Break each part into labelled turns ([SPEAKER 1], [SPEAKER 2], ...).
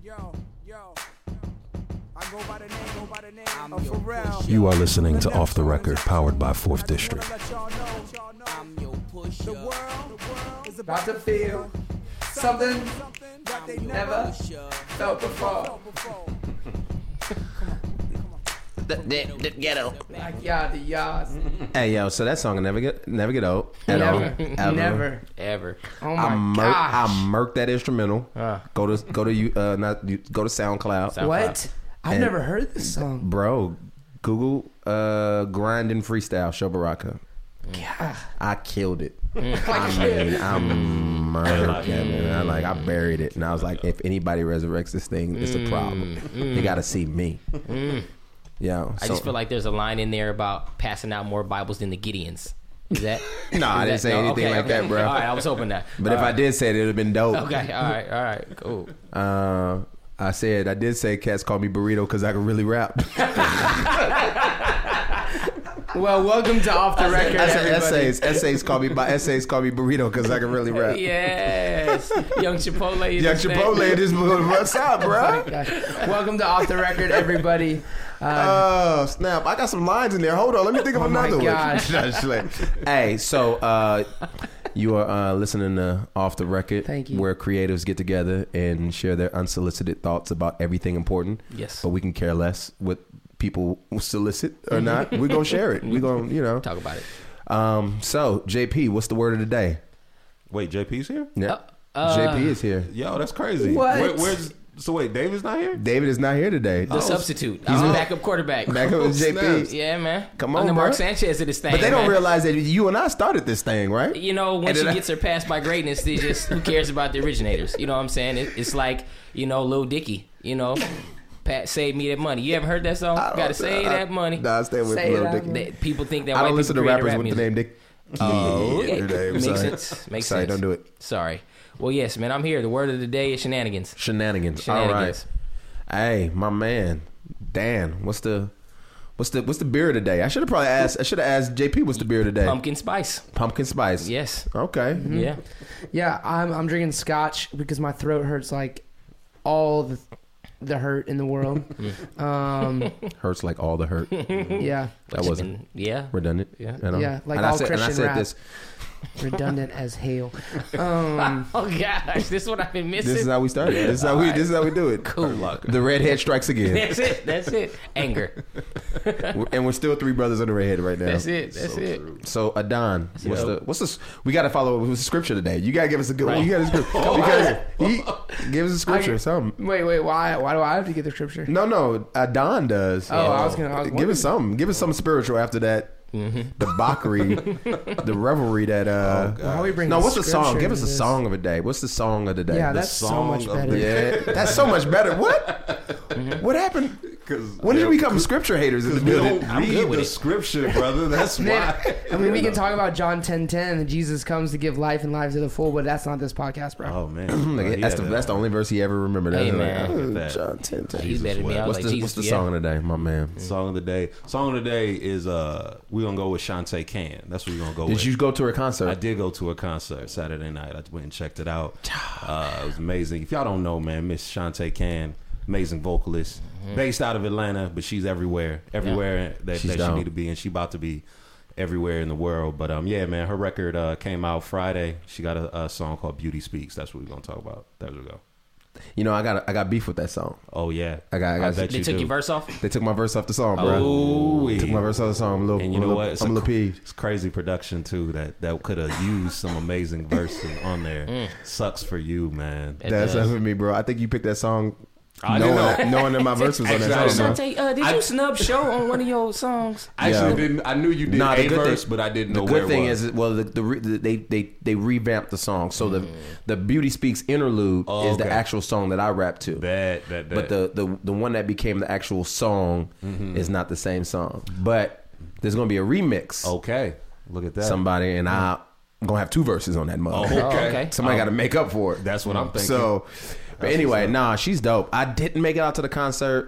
[SPEAKER 1] You are listening to Off the Record, powered by 4th District.
[SPEAKER 2] About to feel something that they never felt before.
[SPEAKER 3] The ghetto.
[SPEAKER 2] Like yada yada.
[SPEAKER 4] Hey yo, so that song will never get old at all.
[SPEAKER 2] Never.
[SPEAKER 3] Ever.
[SPEAKER 2] Oh my gosh.
[SPEAKER 4] I murked that instrumental. Go to SoundCloud.
[SPEAKER 2] What? I've never heard this song.
[SPEAKER 4] Bro, Google grinding freestyle Show Baraka.
[SPEAKER 2] God.
[SPEAKER 4] I killed it. I mean, I murdered it. I buried it, and I was like, if anybody resurrects this thing, it's a problem. They got to see me. Yeah,
[SPEAKER 3] I just feel like there's a line in there about passing out more Bibles than the Gideons. Is that?
[SPEAKER 4] No, I didn't say anything like that, bro.
[SPEAKER 3] All right, I was hoping that.
[SPEAKER 4] But if I did say it, it would have been dope.
[SPEAKER 3] Okay, all right, cool.
[SPEAKER 4] I did say cats call me burrito because I can really rap.
[SPEAKER 2] Well, welcome to Off the Record, everybody.
[SPEAKER 4] Essays call me burrito because I can really rap.
[SPEAKER 3] Yes, Young Chipotle.
[SPEAKER 4] This what's up, bro?
[SPEAKER 2] Oh my gosh. Welcome to Off the Record, everybody.
[SPEAKER 4] Oh snap! I got some lines in there. Hold on, let me think of another one.
[SPEAKER 2] gosh.
[SPEAKER 4] Hey, so you are listening to Off the Record.
[SPEAKER 2] Thank you.
[SPEAKER 4] Where creatives get together and share their unsolicited thoughts about everything important.
[SPEAKER 3] Yes.
[SPEAKER 4] But we can care less what people solicit or not. We're gonna share it. We're gonna,
[SPEAKER 3] talk about it.
[SPEAKER 4] So JP, what's the word of the day?
[SPEAKER 5] Wait, JP's here?
[SPEAKER 4] Yeah. JP is here.
[SPEAKER 5] Yo, that's crazy.
[SPEAKER 2] What?
[SPEAKER 5] Wait, David's not here?
[SPEAKER 4] David is not here today.
[SPEAKER 3] The substitute. He's a backup quarterback.
[SPEAKER 4] Backup with JP.
[SPEAKER 5] snaps.
[SPEAKER 3] Yeah, man.
[SPEAKER 4] Come on,
[SPEAKER 3] I'm the
[SPEAKER 4] bro.
[SPEAKER 3] Mark Sanchez of this thing.
[SPEAKER 4] But they don't
[SPEAKER 3] man.
[SPEAKER 4] realize that you and I started this thing, right?
[SPEAKER 3] You know, once she gets surpassed by greatness, they just who cares about the originators? You know what I'm saying? It's like, Lil Dicky. Pat, save me that money. You ever heard that song? Gotta save that money.
[SPEAKER 4] Nah, I stay with
[SPEAKER 2] Say
[SPEAKER 4] Lil
[SPEAKER 2] that.
[SPEAKER 4] Dicky.
[SPEAKER 3] People think that
[SPEAKER 4] I
[SPEAKER 3] white
[SPEAKER 4] don't listen to
[SPEAKER 3] people create
[SPEAKER 4] rappers
[SPEAKER 3] rap
[SPEAKER 4] with the
[SPEAKER 3] music.
[SPEAKER 4] name Dick.
[SPEAKER 3] Makes
[SPEAKER 4] Sorry.
[SPEAKER 3] sense. Makes
[SPEAKER 4] Sorry,
[SPEAKER 3] sense.
[SPEAKER 4] don't do it.
[SPEAKER 3] Sorry. Well, yes, man. I'm here. The word of the day is shenanigans.
[SPEAKER 4] Shenanigans. All right. Hey, my man, Dan. What's the beer of the day? I should have asked JP what's the beer of the day.
[SPEAKER 3] Pumpkin spice.
[SPEAKER 4] Pumpkin spice.
[SPEAKER 3] Yes.
[SPEAKER 4] Okay.
[SPEAKER 3] Mm-hmm. Yeah.
[SPEAKER 2] Yeah, I'm drinking scotch because my throat hurts like all the hurt in the world.
[SPEAKER 4] Hurts like all the hurt.
[SPEAKER 2] Yeah.
[SPEAKER 4] That wasn't redundant.
[SPEAKER 3] Yeah.
[SPEAKER 2] Yeah, like
[SPEAKER 4] and
[SPEAKER 2] all
[SPEAKER 4] I said
[SPEAKER 2] Christian rap.
[SPEAKER 4] this.
[SPEAKER 2] Redundant as hell.
[SPEAKER 3] Oh gosh, this is what I've been missing.
[SPEAKER 4] This is how we started. This is how we do it.
[SPEAKER 3] Cool.
[SPEAKER 4] The redhead strikes again.
[SPEAKER 3] That's it. Anger.
[SPEAKER 4] And we're still three brothers on the redhead right now.
[SPEAKER 3] That's it.
[SPEAKER 4] So Adon, what's this? We got to follow with the scripture today. You got to give us a good one.
[SPEAKER 3] Right.
[SPEAKER 4] You got a scripture because he gives us a scripture. Something.
[SPEAKER 2] Wait, why do I have to get the scripture?
[SPEAKER 4] No, Adon does.
[SPEAKER 2] Oh, I was
[SPEAKER 4] give us something. Give us something spiritual after that.
[SPEAKER 3] Mm-hmm.
[SPEAKER 4] The mockery, the revelry that.
[SPEAKER 2] How we bring
[SPEAKER 4] what's the
[SPEAKER 2] scripture
[SPEAKER 4] song? Give us
[SPEAKER 2] into
[SPEAKER 4] a
[SPEAKER 2] this?
[SPEAKER 4] song of the day. What's the song of the day?
[SPEAKER 2] Yeah,
[SPEAKER 4] The
[SPEAKER 2] that's so
[SPEAKER 4] song
[SPEAKER 2] much
[SPEAKER 4] of
[SPEAKER 2] better.
[SPEAKER 4] the- Yeah, that's so much better. What? What happened? When did we become scripture haters in the
[SPEAKER 5] We
[SPEAKER 4] building?
[SPEAKER 5] don't
[SPEAKER 3] I'm good
[SPEAKER 5] read
[SPEAKER 3] with
[SPEAKER 5] the
[SPEAKER 3] it.
[SPEAKER 5] scripture, brother. That's
[SPEAKER 2] Man,
[SPEAKER 5] why.
[SPEAKER 2] I mean, we can talk about John 10:10 that Jesus comes to give life and life to the full, but that's not this podcast, bro.
[SPEAKER 5] Oh man,
[SPEAKER 4] That's the only verse he ever remembered.
[SPEAKER 3] Hey,
[SPEAKER 4] That's
[SPEAKER 3] man.
[SPEAKER 4] like, John 10:10.
[SPEAKER 3] He's better than me. I was
[SPEAKER 4] What's
[SPEAKER 3] like,
[SPEAKER 4] the
[SPEAKER 3] Jesus,
[SPEAKER 4] song of the day, my man?
[SPEAKER 5] Song of the day. Song of the day is we're gonna go with Shantae Can. That's what we're gonna go with.
[SPEAKER 4] Did you go to her concert?
[SPEAKER 5] I did go to a concert Saturday night. I went and checked it out. It was amazing. If y'all don't know, man, Miss Shantae Can, amazing vocalist, based out of Atlanta, but she's everywhere that she need to be, and she about to be everywhere in the world. But yeah, man, her record came out Friday. She got a song called Beauty Speaks. That's what we're gonna talk about. There we go.
[SPEAKER 4] You know, I got beef with that song.
[SPEAKER 5] Oh yeah,
[SPEAKER 4] I got.
[SPEAKER 5] bet
[SPEAKER 3] They
[SPEAKER 5] you
[SPEAKER 3] took
[SPEAKER 5] do.
[SPEAKER 3] your verse off.
[SPEAKER 4] They took my verse off the song, bro.
[SPEAKER 5] Oh,
[SPEAKER 4] Took my verse off the song. I'm a little,
[SPEAKER 5] and you know what?
[SPEAKER 4] I'm a little peeved.
[SPEAKER 5] It's crazy production too. That could have used some amazing verses on there. Sucks for you, man.
[SPEAKER 4] That's for me, bro. I think you picked that song
[SPEAKER 5] I didn't know.
[SPEAKER 4] knowing that my verse was on that song. bro.
[SPEAKER 3] Shantae, did you snub show on one of your songs?
[SPEAKER 5] I actually didn't. I knew you did
[SPEAKER 4] Nah,
[SPEAKER 5] a verse, but I didn't know where
[SPEAKER 4] The good thing
[SPEAKER 5] it was.
[SPEAKER 4] is, well, they revamped the song, so the Beauty Speaks interlude is the
[SPEAKER 5] okay.
[SPEAKER 4] actual song that I rap to.
[SPEAKER 5] Bet.
[SPEAKER 4] But the one that became the actual song is not the same song. But there's gonna be a remix.
[SPEAKER 5] Okay, look at that.
[SPEAKER 4] Somebody and I'm gonna have two verses on that mug.
[SPEAKER 5] Oh,
[SPEAKER 3] okay.
[SPEAKER 4] Somebody got to make up for it.
[SPEAKER 5] That's what I'm thinking.
[SPEAKER 4] So, but anyway, she's dope. I didn't make it out to the concert.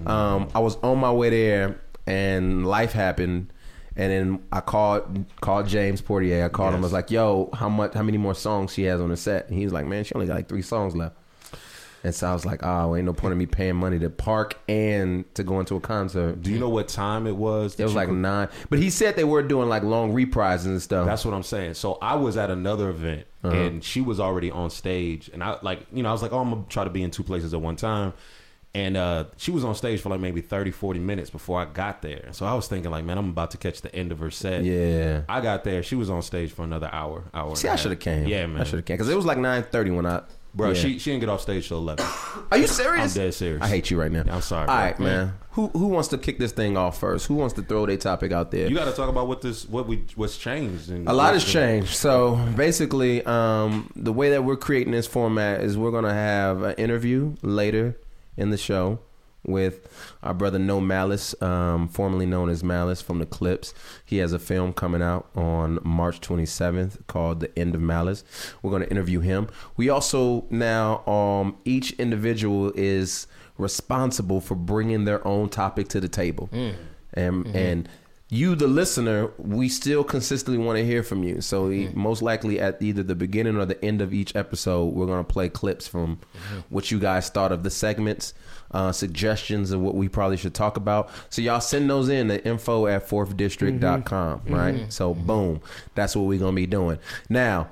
[SPEAKER 4] I was on my way there, and life happened. And then I called James Portier. I called him. I was like, "Yo, how many more songs she has on the set?" And he was like, "Man, she only got like 3 songs left." And so I was like, oh, ain't no point in me paying money to park and to go into a concert.
[SPEAKER 5] Do you know what time it was?
[SPEAKER 4] It was like 9. But he said they were doing like long reprises and stuff.
[SPEAKER 5] That's what I'm saying. So I was at another event and she was already on stage, and I was like, oh, I'm gonna try to be in 2 places at one time. And she was on stage for like maybe 30, 40 minutes before I got there. So I was thinking like, man, I'm about to catch the end of her set.
[SPEAKER 4] Yeah.
[SPEAKER 5] I got there. She was on stage for another hour.
[SPEAKER 4] See, I should have came.
[SPEAKER 5] Yeah, man.
[SPEAKER 4] I should have came. Because it was like 9:30 when I...
[SPEAKER 5] Bro,
[SPEAKER 4] yeah.
[SPEAKER 5] she didn't get off stage till 11.
[SPEAKER 4] Are you serious?
[SPEAKER 5] I'm dead serious.
[SPEAKER 4] I hate you right now.
[SPEAKER 5] I'm sorry.
[SPEAKER 4] All
[SPEAKER 5] bro.
[SPEAKER 4] right, man. Who wants to kick this thing off first? Who wants to throw their topic out there?
[SPEAKER 5] You got to talk about what's changed. And
[SPEAKER 4] a lot has changed. So basically, the way that we're creating this format is we're going to have an interview later in the show with our brother No Malice, formerly known as Malice from the Clips. He has a film coming out on March 27th called The End of Malice. We're going to interview him. We also now, each individual is responsible for bringing their own topic to the table. And you, the listener, we still consistently want to hear from you. So most likely at either the beginning or the end of each episode, we're going to play clips from what you guys thought of the segments, suggestions of what we probably should talk about. So y'all send those in to info@4thdistrict.com, right? So boom, that's what we're going to be doing. Now,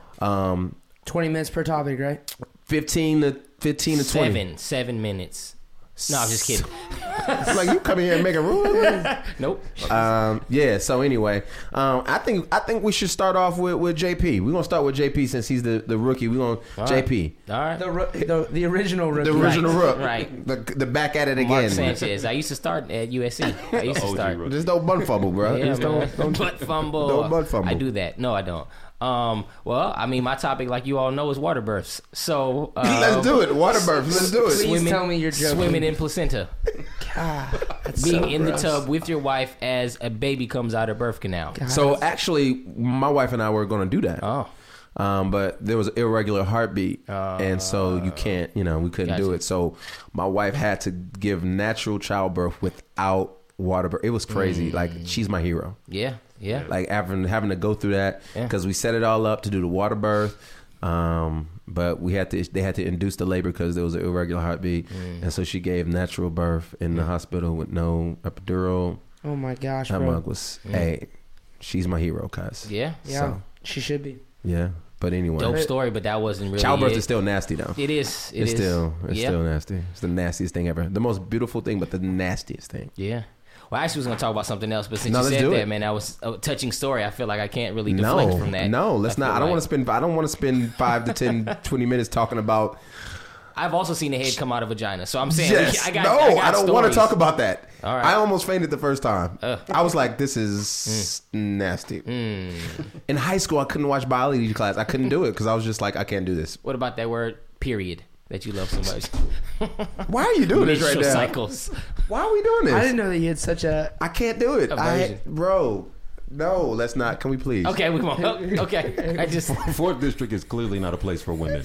[SPEAKER 2] 20 minutes per topic, right?
[SPEAKER 4] 15 to 20.
[SPEAKER 3] 7 minutes. No, I'm just kidding.
[SPEAKER 4] It's like you come in here and make a rule.
[SPEAKER 3] Nope.
[SPEAKER 4] Yeah. So anyway, I think we should start off with JP. We're gonna start with JP since he's the rookie. We're gonna JP.
[SPEAKER 3] All right.
[SPEAKER 2] The original rookie.
[SPEAKER 4] The original rook.
[SPEAKER 3] Right.
[SPEAKER 4] The back at it again.
[SPEAKER 3] Mark Sanchez. I used to start at USC. I used to start.
[SPEAKER 4] Just don't butt fumble, bro.
[SPEAKER 3] Yeah,
[SPEAKER 4] Just don't
[SPEAKER 3] butt fumble.
[SPEAKER 4] Don't butt fumble.
[SPEAKER 3] I do that. No, I don't. Well, I mean, my topic, like you all know, is water births. So
[SPEAKER 4] let's do it. Water births. Let's do it.
[SPEAKER 2] Please tell me you're joking.
[SPEAKER 3] Swimming in placenta.
[SPEAKER 2] God, that's
[SPEAKER 3] Being
[SPEAKER 2] so
[SPEAKER 3] in
[SPEAKER 2] gross.
[SPEAKER 3] the tub with your wife as a baby comes out of birth canal.
[SPEAKER 2] God,
[SPEAKER 4] So actually, my wife and I were gonna do that.
[SPEAKER 3] Oh.
[SPEAKER 4] But there was an irregular heartbeat, and so you can't, we couldn't do
[SPEAKER 3] Gotcha.
[SPEAKER 4] it. So my wife had to give natural childbirth without water birth. It was crazy. Like, she's my hero.
[SPEAKER 3] Yeah. Yeah.
[SPEAKER 4] Like, having to go through that because we set it all up to do the water birth, but they had to induce the labor because there was an irregular heartbeat, and so she gave natural birth in the hospital with no epidural.
[SPEAKER 2] Oh my gosh,
[SPEAKER 4] That
[SPEAKER 2] bro.
[SPEAKER 4] mug was, hey, she's my hero, cuz.
[SPEAKER 3] Yeah.
[SPEAKER 2] Yeah,
[SPEAKER 4] So,
[SPEAKER 2] she should be.
[SPEAKER 4] yeah. But anyway,
[SPEAKER 3] Dope story, but that wasn't really
[SPEAKER 4] childbirth
[SPEAKER 3] it.
[SPEAKER 4] is still nasty though.
[SPEAKER 3] It is.
[SPEAKER 4] It's still
[SPEAKER 3] Yeah.
[SPEAKER 4] nasty. It's the nastiest thing ever. The most beautiful thing, but the nastiest thing.
[SPEAKER 3] Yeah. Well, I actually was going to talk about something else, but since
[SPEAKER 4] No,
[SPEAKER 3] you
[SPEAKER 4] let's
[SPEAKER 3] said
[SPEAKER 4] do
[SPEAKER 3] that,
[SPEAKER 4] it.
[SPEAKER 3] man, that was a touching story. I feel like I can't really deflect from that.
[SPEAKER 4] No, let's not. I don't
[SPEAKER 3] like-
[SPEAKER 4] want to spend 5 to 10, 20 minutes talking about.
[SPEAKER 3] I've also seen a head come out of vagina, so I'm saying
[SPEAKER 4] Yes.
[SPEAKER 3] I got
[SPEAKER 4] I don't want to
[SPEAKER 3] stories.
[SPEAKER 4] talk about that.
[SPEAKER 3] All right.
[SPEAKER 4] I almost fainted the first time.
[SPEAKER 3] Ugh.
[SPEAKER 4] I was like, this is nasty. In high school, I couldn't watch biology class. I couldn't do it because I was just like, I can't do this.
[SPEAKER 3] What about that word period that you love so much?
[SPEAKER 4] Why are you doing this right
[SPEAKER 3] Menstrual
[SPEAKER 4] now?
[SPEAKER 3] cycles.
[SPEAKER 4] Why are we doing this?
[SPEAKER 2] I didn't know that you had such a.
[SPEAKER 4] I can't do it.
[SPEAKER 3] Aversion.
[SPEAKER 4] Bro, no, let's not. Can we please?
[SPEAKER 3] Okay, we come on. Okay, I just
[SPEAKER 5] Fourth District is clearly not a place for women.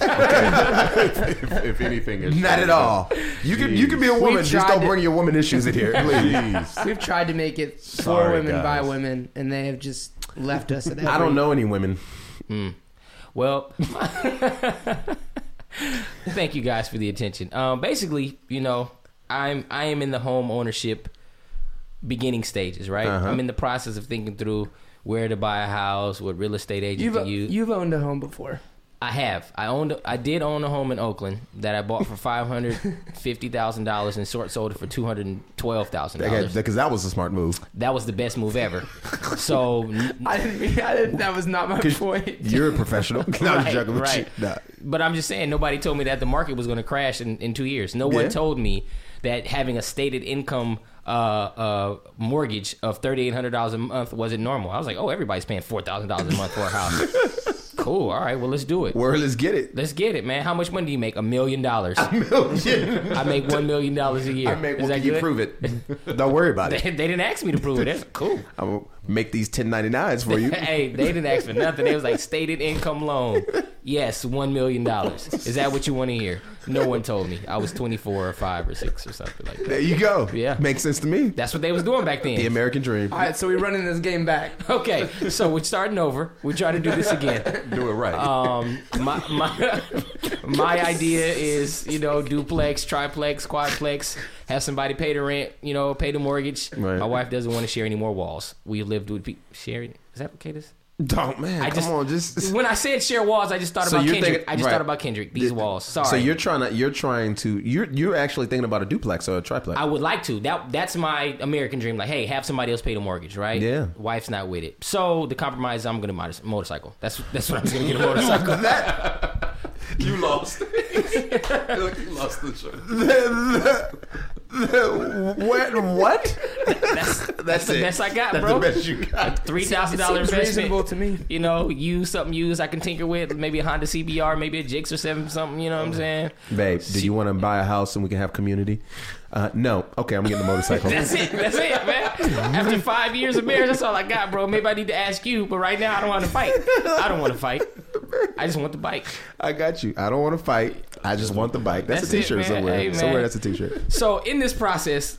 [SPEAKER 5] if anything, it's
[SPEAKER 4] Not at all. You can be a woman. Just
[SPEAKER 2] tried
[SPEAKER 4] don't
[SPEAKER 2] to-
[SPEAKER 4] bring your woman issues in here, please.
[SPEAKER 5] Jeez.
[SPEAKER 2] We've tried to make it for
[SPEAKER 5] Sorry,
[SPEAKER 2] women by
[SPEAKER 5] guys.
[SPEAKER 2] women, and they have just left us at every.
[SPEAKER 4] I don't know any women.
[SPEAKER 3] well. Thank you guys for the attention. Basically, I am in the home ownership beginning stages, right?
[SPEAKER 4] Uh-huh.
[SPEAKER 3] I'm in the process of thinking through where to buy a house, what real estate agent to use.
[SPEAKER 2] You've owned a home before.
[SPEAKER 3] I have. I did own a home in Oakland that I bought for $550,000 and sold it for $212,000.
[SPEAKER 4] Because that was a smart move.
[SPEAKER 3] That was the best move ever. So
[SPEAKER 2] I didn't. That was not my point.
[SPEAKER 4] You're a professional. No, I was joking with
[SPEAKER 3] right.
[SPEAKER 4] you. Nah.
[SPEAKER 3] But I'm just saying, nobody told me that the market was going to crash in 2 years. No one
[SPEAKER 4] Yeah.
[SPEAKER 3] told me that having a stated income mortgage of $3,800 a month wasn't normal. I was like, oh, everybody's paying $4,000 a month for a house. Cool. All right. Well, let's do it.
[SPEAKER 4] Word, let's get it.
[SPEAKER 3] Let's get it, man. How much money do you make? $1 million.
[SPEAKER 4] Million.
[SPEAKER 3] I make $1 million a year. Is that
[SPEAKER 4] you
[SPEAKER 3] good?
[SPEAKER 4] prove it. Don't worry about
[SPEAKER 3] They
[SPEAKER 4] it.
[SPEAKER 3] didn't ask me to prove it. That's cool.
[SPEAKER 4] I will make these 1099s for you.
[SPEAKER 3] Hey, they didn't ask for nothing. They was like, stated income loan. Yes, $1 million. Is that what you want to hear? No one told me. I was 24 or 5 or 6 or something like that.
[SPEAKER 4] There you go.
[SPEAKER 3] Yeah.
[SPEAKER 4] Makes sense to me.
[SPEAKER 3] That's what they was doing back then.
[SPEAKER 4] The American dream.
[SPEAKER 2] All right, so we're running this game back.
[SPEAKER 3] Okay, so we're starting over. We're trying to do this again.
[SPEAKER 5] Do it right.
[SPEAKER 3] My idea is, duplex, triplex, quadplex, have somebody pay the rent, pay the mortgage.
[SPEAKER 4] Right.
[SPEAKER 3] My wife doesn't want to share any more walls. We lived with people sharing. Is that okay?
[SPEAKER 4] Don't, man. Come on, just
[SPEAKER 3] when I said share walls, I just thought
[SPEAKER 4] So
[SPEAKER 3] about
[SPEAKER 4] you're
[SPEAKER 3] Kendrick.
[SPEAKER 4] thinking-
[SPEAKER 3] thought
[SPEAKER 4] right.
[SPEAKER 3] about Kendrick. These walls. Sorry.
[SPEAKER 4] So you're actually thinking about a duplex or a triplex.
[SPEAKER 3] I would like to. That's my American dream. Like, hey, have somebody else pay the mortgage, right?
[SPEAKER 4] Yeah.
[SPEAKER 3] Wife's not with it. So the compromise is I'm going to motorcycle. That's what I'm going to get a motorcycle.
[SPEAKER 5] You lost. Look, you lost the show.
[SPEAKER 4] What?
[SPEAKER 3] That's the best I got,
[SPEAKER 4] That's
[SPEAKER 3] bro.
[SPEAKER 4] the best you got.
[SPEAKER 3] $3,000
[SPEAKER 2] Seems reasonable
[SPEAKER 3] investment.
[SPEAKER 2] to me.
[SPEAKER 3] Use something used I can tinker with. Maybe a Honda CBR, maybe a Gixxer 7 something. You know what I'm saying?
[SPEAKER 4] Babe, do you want to buy a house and we can have community? No. Okay, I'm getting the motorcycle.
[SPEAKER 3] That's it, man. After 5 years of marriage, that's all I got, bro. Maybe I need to ask you, but right now I don't want to fight. I just want the bike.
[SPEAKER 4] I got you. I don't want to fight. I just want the bike. That's
[SPEAKER 3] That's
[SPEAKER 4] a
[SPEAKER 3] it,
[SPEAKER 4] t-shirt
[SPEAKER 3] man.
[SPEAKER 4] somewhere.
[SPEAKER 3] Hey, man.
[SPEAKER 4] Somewhere that's a t-shirt.
[SPEAKER 3] So in this process,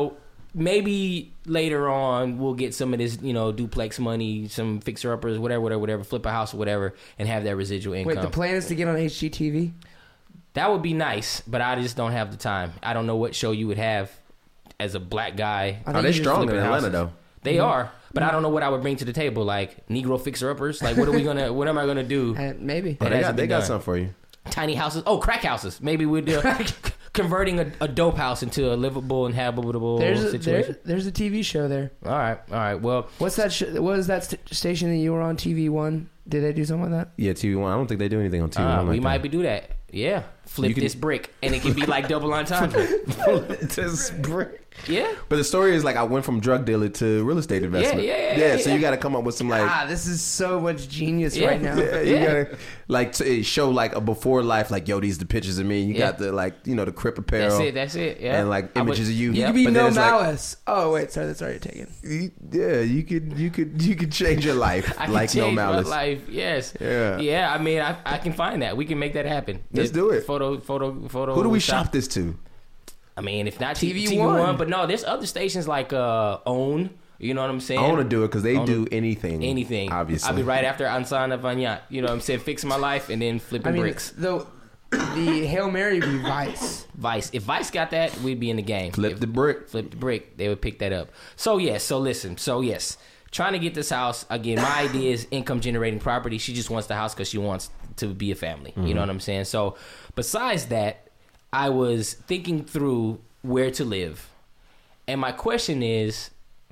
[SPEAKER 3] maybe later on we'll get some of this, duplex money, some fixer-uppers, whatever, flip a house or whatever, and have that residual income.
[SPEAKER 2] Wait, the plan is to get on HGTV?
[SPEAKER 3] That would be nice, but I just don't have the time. I don't know what show you would have as a black guy.
[SPEAKER 2] I
[SPEAKER 4] Are
[SPEAKER 2] think
[SPEAKER 4] they
[SPEAKER 2] you just
[SPEAKER 4] strong in
[SPEAKER 3] flipping
[SPEAKER 4] Atlanta
[SPEAKER 3] houses.
[SPEAKER 4] though?
[SPEAKER 3] They are, but I don't know what I would bring to the table, like Negro fixer-uppers. Like, what am I gonna do?
[SPEAKER 2] Maybe.
[SPEAKER 3] That
[SPEAKER 4] They
[SPEAKER 3] hasn't
[SPEAKER 4] got
[SPEAKER 3] been done.
[SPEAKER 4] something for you.
[SPEAKER 3] Tiny houses. Oh, crack houses. Maybe we'd converting a dope house into a livable and habitable situation.
[SPEAKER 2] There's a TV show there.
[SPEAKER 3] All right. Well,
[SPEAKER 2] What's that? What was that station that you were on? TV1? Did they do something like that?
[SPEAKER 4] Yeah, TV1. I don't think they do anything on TV1.
[SPEAKER 3] we
[SPEAKER 4] like
[SPEAKER 3] might
[SPEAKER 4] that.
[SPEAKER 3] be do that. Yeah, flip
[SPEAKER 4] You can-
[SPEAKER 3] this brick, and it can be like double entendre.
[SPEAKER 4] Just brick.
[SPEAKER 3] Yeah.
[SPEAKER 4] But the story is like I went from drug dealer to real estate investment.
[SPEAKER 3] Yeah,
[SPEAKER 4] So you got to come up with some like.
[SPEAKER 2] This is so much genius
[SPEAKER 3] Yeah.
[SPEAKER 2] right now.
[SPEAKER 4] Yeah, you gotta like to show like a before life, like yo, these the pictures of me. You got the like the Crip apparel.
[SPEAKER 3] That's it. Yeah.
[SPEAKER 4] And like images of you.
[SPEAKER 2] You
[SPEAKER 3] Yeah.
[SPEAKER 2] could be
[SPEAKER 4] But then
[SPEAKER 2] No
[SPEAKER 4] it's like-
[SPEAKER 2] Malice. Wait, sorry, that's already taken.
[SPEAKER 4] you could change your life
[SPEAKER 3] I can
[SPEAKER 4] like No
[SPEAKER 3] change my
[SPEAKER 4] Malice.
[SPEAKER 3] life. Yes.
[SPEAKER 4] Yeah.
[SPEAKER 3] Yeah. I mean, I can find that. We can make that happen.
[SPEAKER 4] Let's do it.
[SPEAKER 3] Photo.
[SPEAKER 4] Who do we shop this to?
[SPEAKER 3] I mean, if not
[SPEAKER 2] TV1.
[SPEAKER 3] TV1, but no, there's other stations like OWN. You know what I'm saying?
[SPEAKER 4] I want to do it because they do anything.
[SPEAKER 3] Anything.
[SPEAKER 4] Obviously.
[SPEAKER 3] I'll be right after Ansana Vanyat. You know what I'm saying? Fixing my life and then flipping
[SPEAKER 2] I mean,
[SPEAKER 3] bricks.
[SPEAKER 2] the Hail Mary would be Vice.
[SPEAKER 3] Vice. If Vice got that, we'd be in the game.
[SPEAKER 4] Flip
[SPEAKER 3] If-
[SPEAKER 4] the brick.
[SPEAKER 3] Flip the brick. They would pick that up. So yes. Trying to get this house again. My idea is income generating property. She just wants the house because she wants to be a family.
[SPEAKER 4] Mm-hmm.
[SPEAKER 3] You know what I'm saying? So besides that, I was thinking through where to live, and my question is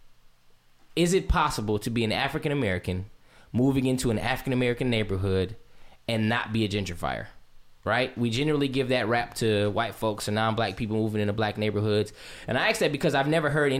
[SPEAKER 3] it possible to be an African American moving into an African American neighborhood and not be a gentrifier? Right? We generally give that rap to white folks or non-black people moving into black neighborhoods. And I ask that because I've never heard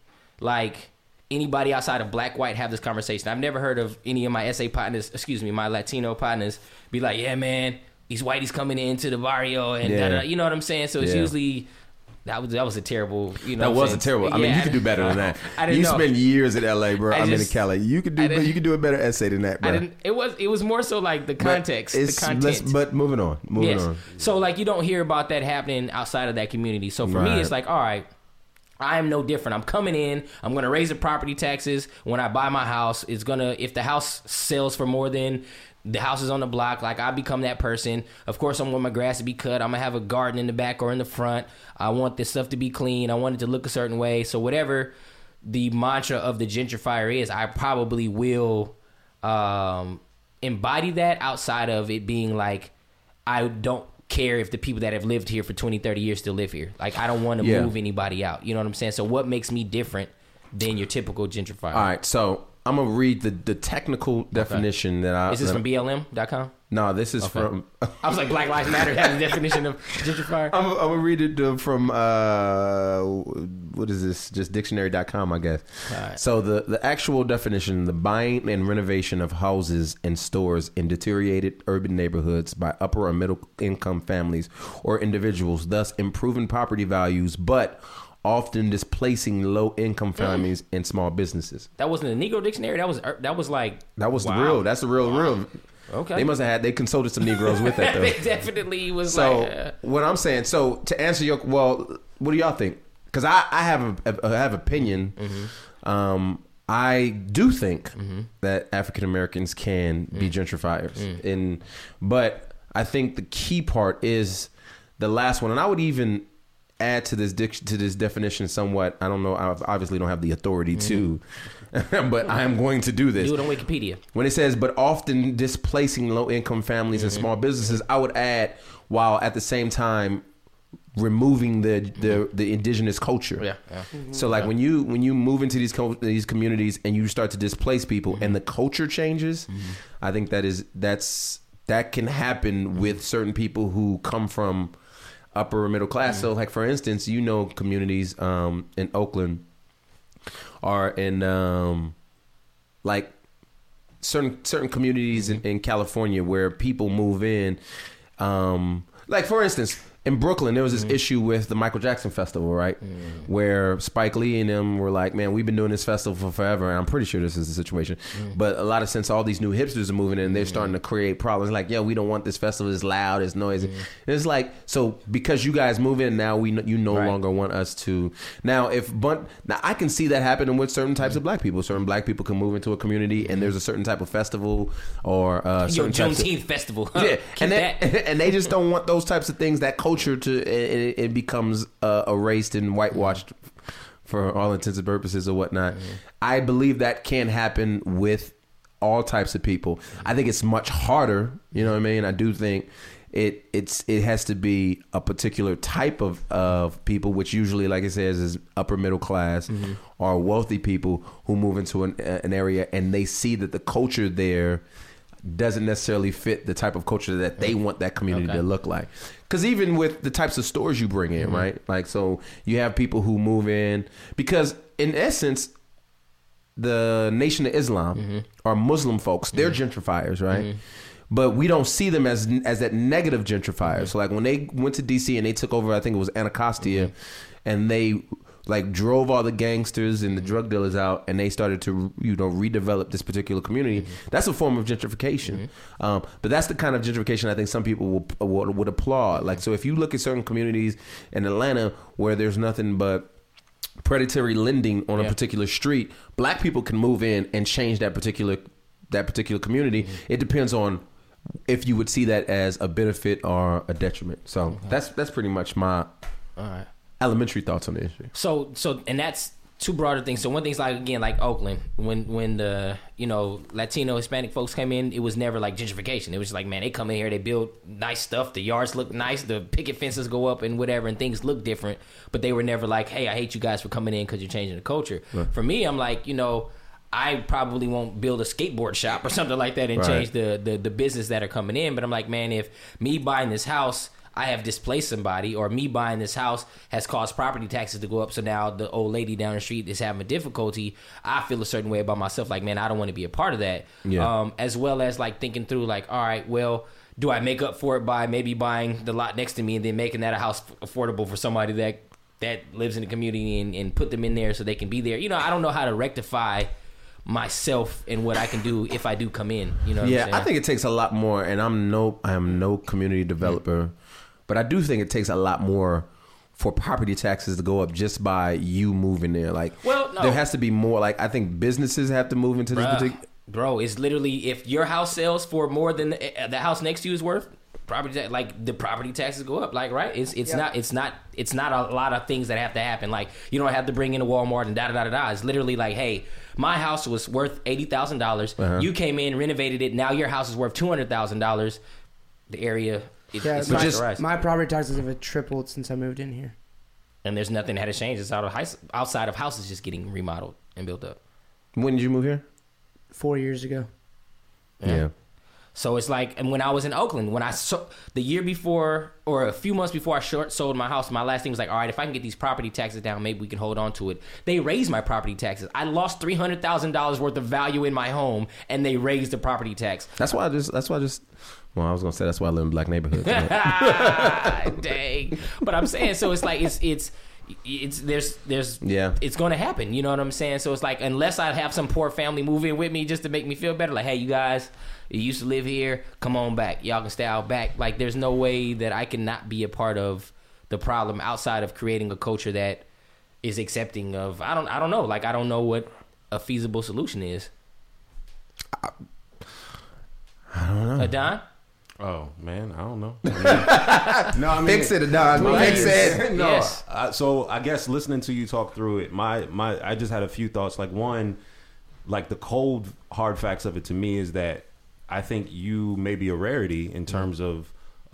[SPEAKER 3] anybody outside of black, white have this conversation. I've never heard of any of my my Latino partners be like, yeah, man, these whiteys coming into the barrio and da-da-da. You know what I'm saying? So it's usually... That was a terrible,
[SPEAKER 4] That wasn't terrible. I mean, you could do better than that.
[SPEAKER 3] I didn't
[SPEAKER 4] You
[SPEAKER 3] know.
[SPEAKER 4] spent years in LA, bro. I'm in
[SPEAKER 3] just-
[SPEAKER 4] Cali. You could do a better essay than that, bro.
[SPEAKER 3] It was more so like the context, the content.
[SPEAKER 4] But moving on. Moving on.
[SPEAKER 3] So like you don't hear about that happening outside of that community. So for me,
[SPEAKER 4] Right.
[SPEAKER 3] it's like, all right, I am no different. I'm coming in. I'm going to raise the property taxes when I buy my house. If the house sells for more than the house is on the block, like I become that person. Of course, I want my grass to be cut. I'm gonna have a garden in the back or in the front. I want this stuff to be clean. I want it to look a certain way. So whatever the mantra of the gentrifier is, I probably will embody that outside of it being like, I don't care if the people that have lived here for 20, 30 years still live here. Like, I don't want to move anybody out. You know what I'm saying? So what makes me different than your typical gentrifier?
[SPEAKER 4] All right, so I'm gonna read the technical definition that I.
[SPEAKER 3] Is this from BLM.com?
[SPEAKER 4] No, this is from.
[SPEAKER 3] I was like, Black Lives Matter has a definition of gentrifier.
[SPEAKER 4] I'm gonna read it from what is this? Just dictionary.com, I guess.
[SPEAKER 3] Right.
[SPEAKER 4] So the actual definition: the buying and renovation of houses and stores in deteriorated urban neighborhoods by upper or middle income families or individuals, thus improving property values, but often displacing low income families and small businesses.
[SPEAKER 3] That wasn't a Negro dictionary. That was like
[SPEAKER 4] That was
[SPEAKER 3] wow.
[SPEAKER 4] the real. That's the real.
[SPEAKER 3] Okay.
[SPEAKER 4] They consulted some Negroes with that though.
[SPEAKER 3] They definitely was
[SPEAKER 4] So
[SPEAKER 3] like.
[SPEAKER 4] what I'm saying, so to answer your, what do y'all think? Because I have opinion.
[SPEAKER 3] Mm-hmm.
[SPEAKER 4] I do think that African Americans can be gentrifiers, but I think the key part is the last one, and I would even add to this definition somewhat. I don't know. I obviously don't have the authority to, but I am going to do this.
[SPEAKER 3] Do it on Wikipedia.
[SPEAKER 4] When it says, but often displacing low-income families and small businesses, I would add, while at the same time removing the indigenous culture.
[SPEAKER 3] Yeah.
[SPEAKER 4] So like when you move into these communities and you start to displace people and the culture changes, I think that can happen with certain people who come from upper middle class. So like for instance, communities in Oakland are in like certain communities in California where people move in. Like for instance, in Brooklyn, there was this issue with the Michael Jackson Festival, right? Where Spike Lee and them were like, man, we've been doing this festival for forever. And I'm pretty sure this is the situation. But a lot of since all these new hipsters are moving in, they're starting to create problems. Like, we don't want this festival. It's loud. It's noisy. And it's like, so because you guys move in now, you no longer want us to. Now, I can see that happening with certain types of black people. Certain black people can move into a community and there's a certain type of festival or certain
[SPEAKER 3] Juneteenth festival.
[SPEAKER 4] Yeah, and they just don't want those types of things. That culture it becomes erased and whitewashed for all intents and purposes or whatnot. I believe that can happen with all types of people. I think it's much harder. You know what I mean? I do think it has to be a particular type of people, which usually, like it says, is upper middle class or wealthy people who move into an area and they see that the culture there doesn't necessarily fit the type of culture that they want that community to look like. Because even with the types of stores you bring in, right? Like, so you have people who move in because in essence, the Nation of Islam are Muslim folks. They're gentrifiers, right? But we don't see them as that negative gentrifier. So like when they went to DC and they took over, I think it was Anacostia, and they like drove all the gangsters and the drug dealers out, and they started to redevelop this particular community. That's a form of gentrification, but that's the kind of gentrification I think some people would applaud. Like, so if you look at certain communities in Atlanta where there's nothing but predatory lending on a particular street, black people can move in and change that particular community. It depends on if you would see that as a benefit or a detriment. So that's pretty much my elementary thoughts on the issue.
[SPEAKER 3] So and that's two broader things. So one thing's like, again, like Oakland, when the Latino Hispanic folks came in, it was never like gentrification. It was just like, man, they come in here, they build nice stuff, the yards look nice, the picket fences go up and whatever, and things look different. But they were never like, hey, I hate you guys for coming in because you're changing the culture. Right. For me, I'm like, I probably won't build a skateboard shop or something like that and change the business that are coming in. But I'm like, man, if me buying this house, I have displaced somebody, or me buying this house has caused property taxes to go up, so now the old lady down the street is having a difficulty, I feel a certain way about myself, like, man, I don't want to be a part of that. As well as like thinking through like, all right, well, do I make up for it by maybe buying the lot next to me and then making that a house affordable for somebody that lives in the community and put them in there so they can be there? I don't know how to rectify myself and what I can do if I do come in. What I'm saying?
[SPEAKER 4] I think it takes a lot more, and I am no community developer, but I do think it takes a lot more for property taxes to go up just by you moving there. Like, there has to be more. Like, I think businesses have to move into this particular.
[SPEAKER 3] Bro, it's literally, if your house sells for more than the house next to you is worth, the property taxes go up. Like, right? It's not a lot of things that have to happen. Like, you don't have to bring in a Walmart and da. It's literally like, hey, my house was worth $80,000. You came in, renovated it. Now your house is worth $200,000. The area.
[SPEAKER 2] My property taxes have tripled since I moved in here.
[SPEAKER 3] And there's nothing that has changed. It's outside of houses just getting remodeled and built up.
[SPEAKER 4] When did you move here?
[SPEAKER 2] 4 years ago.
[SPEAKER 4] Yeah.
[SPEAKER 3] So it's like, and when I was in Oakland, the year before or a few months before I sold my house, my last thing was like, all right, if I can get these property taxes down, maybe we can hold on to it. They raised my property taxes. I lost $300,000 worth of value in my home, and they raised the property tax.
[SPEAKER 4] That's why I just. Well, I was gonna say that's why I live in black neighborhoods.
[SPEAKER 3] Dang. But I'm saying, so it's like it's going to happen. You know what I'm saying? So it's like, unless I have some poor family move in with me just to make me feel better, like, hey, you guys, you used to live here, come on back. Y'all can stay out back. Like, there's no way that I can not be a part of the problem outside of creating a culture that is accepting of, I don't know. Like, I don't know what a feasible solution is.
[SPEAKER 4] I don't know.
[SPEAKER 3] Don?
[SPEAKER 5] Oh man, I don't know. No, I mean,
[SPEAKER 4] Fix it, Don. Fix it.
[SPEAKER 5] No,
[SPEAKER 3] Yes.
[SPEAKER 5] so I guess listening to you talk through it, I just had a few thoughts. Like one, like the cold hard facts of it to me is that I think you may be a rarity in terms of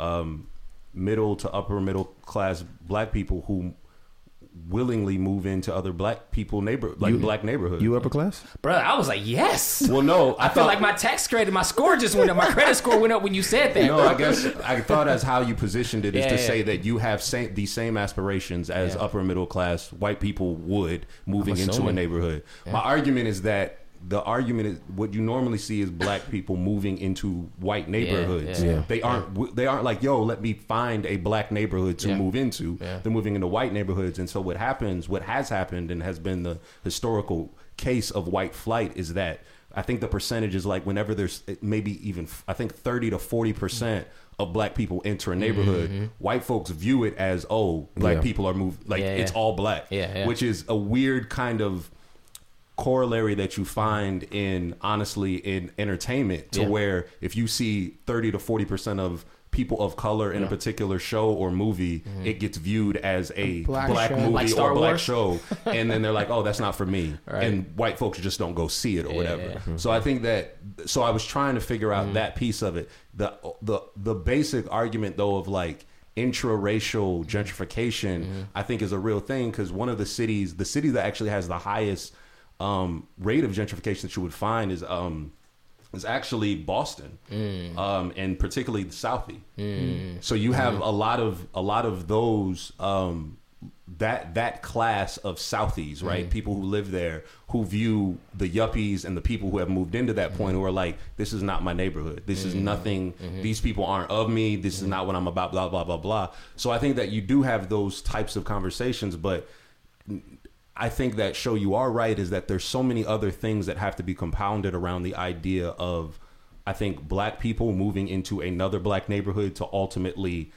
[SPEAKER 5] middle to upper middle class black people who willingly move into other black people black neighborhoods.
[SPEAKER 4] You upper class?
[SPEAKER 3] Bro, I was like, yes.
[SPEAKER 5] Well, no,
[SPEAKER 3] I feel like my tax credit, my score just went up. My credit score went up when you said that.
[SPEAKER 5] No,
[SPEAKER 3] bro.
[SPEAKER 5] I guess I thought as how you positioned it is
[SPEAKER 3] Yeah,
[SPEAKER 5] to
[SPEAKER 3] yeah.
[SPEAKER 5] say that you have these same aspirations as
[SPEAKER 3] Yeah.
[SPEAKER 5] upper middle class white people would moving
[SPEAKER 3] I'm
[SPEAKER 5] into a
[SPEAKER 3] assuming.
[SPEAKER 5] neighborhood. My argument is that the argument is what you normally see is black people moving into white neighborhoods.
[SPEAKER 3] yeah.
[SPEAKER 5] They aren't like, yo, let me find a black neighborhood to
[SPEAKER 3] Yeah.
[SPEAKER 5] move into.
[SPEAKER 3] Yeah.
[SPEAKER 5] They're moving into white neighborhoods, and so what has happened and has been the historical case of white flight is that I think the percentage is like whenever there's maybe even I think 30 to 40% of black people enter a neighborhood, white folks view it as black
[SPEAKER 4] Yeah.
[SPEAKER 5] people are moved like it's all black, which is a weird kind of corollary that you find in entertainment to where if you see 30 to 40% of people of color in a particular show or movie, it gets viewed as a black
[SPEAKER 2] show.
[SPEAKER 5] movie
[SPEAKER 3] Like
[SPEAKER 5] or
[SPEAKER 3] Star
[SPEAKER 5] black
[SPEAKER 3] Wars?
[SPEAKER 5] show, and then they're like, oh, that's not for me,
[SPEAKER 3] Right.
[SPEAKER 5] and white folks just don't go see it or whatever.
[SPEAKER 3] Yeah.
[SPEAKER 5] So I think so I was trying to figure out that piece of it. The basic argument though of like intraracial gentrification, I think is a real thing because one of the cities that actually has the highest rate of gentrification that you would find is actually Boston, and particularly the Southie. So you have a lot of those that class of Southies, right? People who live there who view the yuppies and the people who have moved into that point who are like, this is not my neighborhood. This is nothing. These people aren't of me. This is not what I'm about. Blah blah blah blah. So I think that you do have those types of conversations, but I think that show you are right is that there's so many other things that have to be compounded around the idea of, I think, black people moving into another black neighborhood to ultimately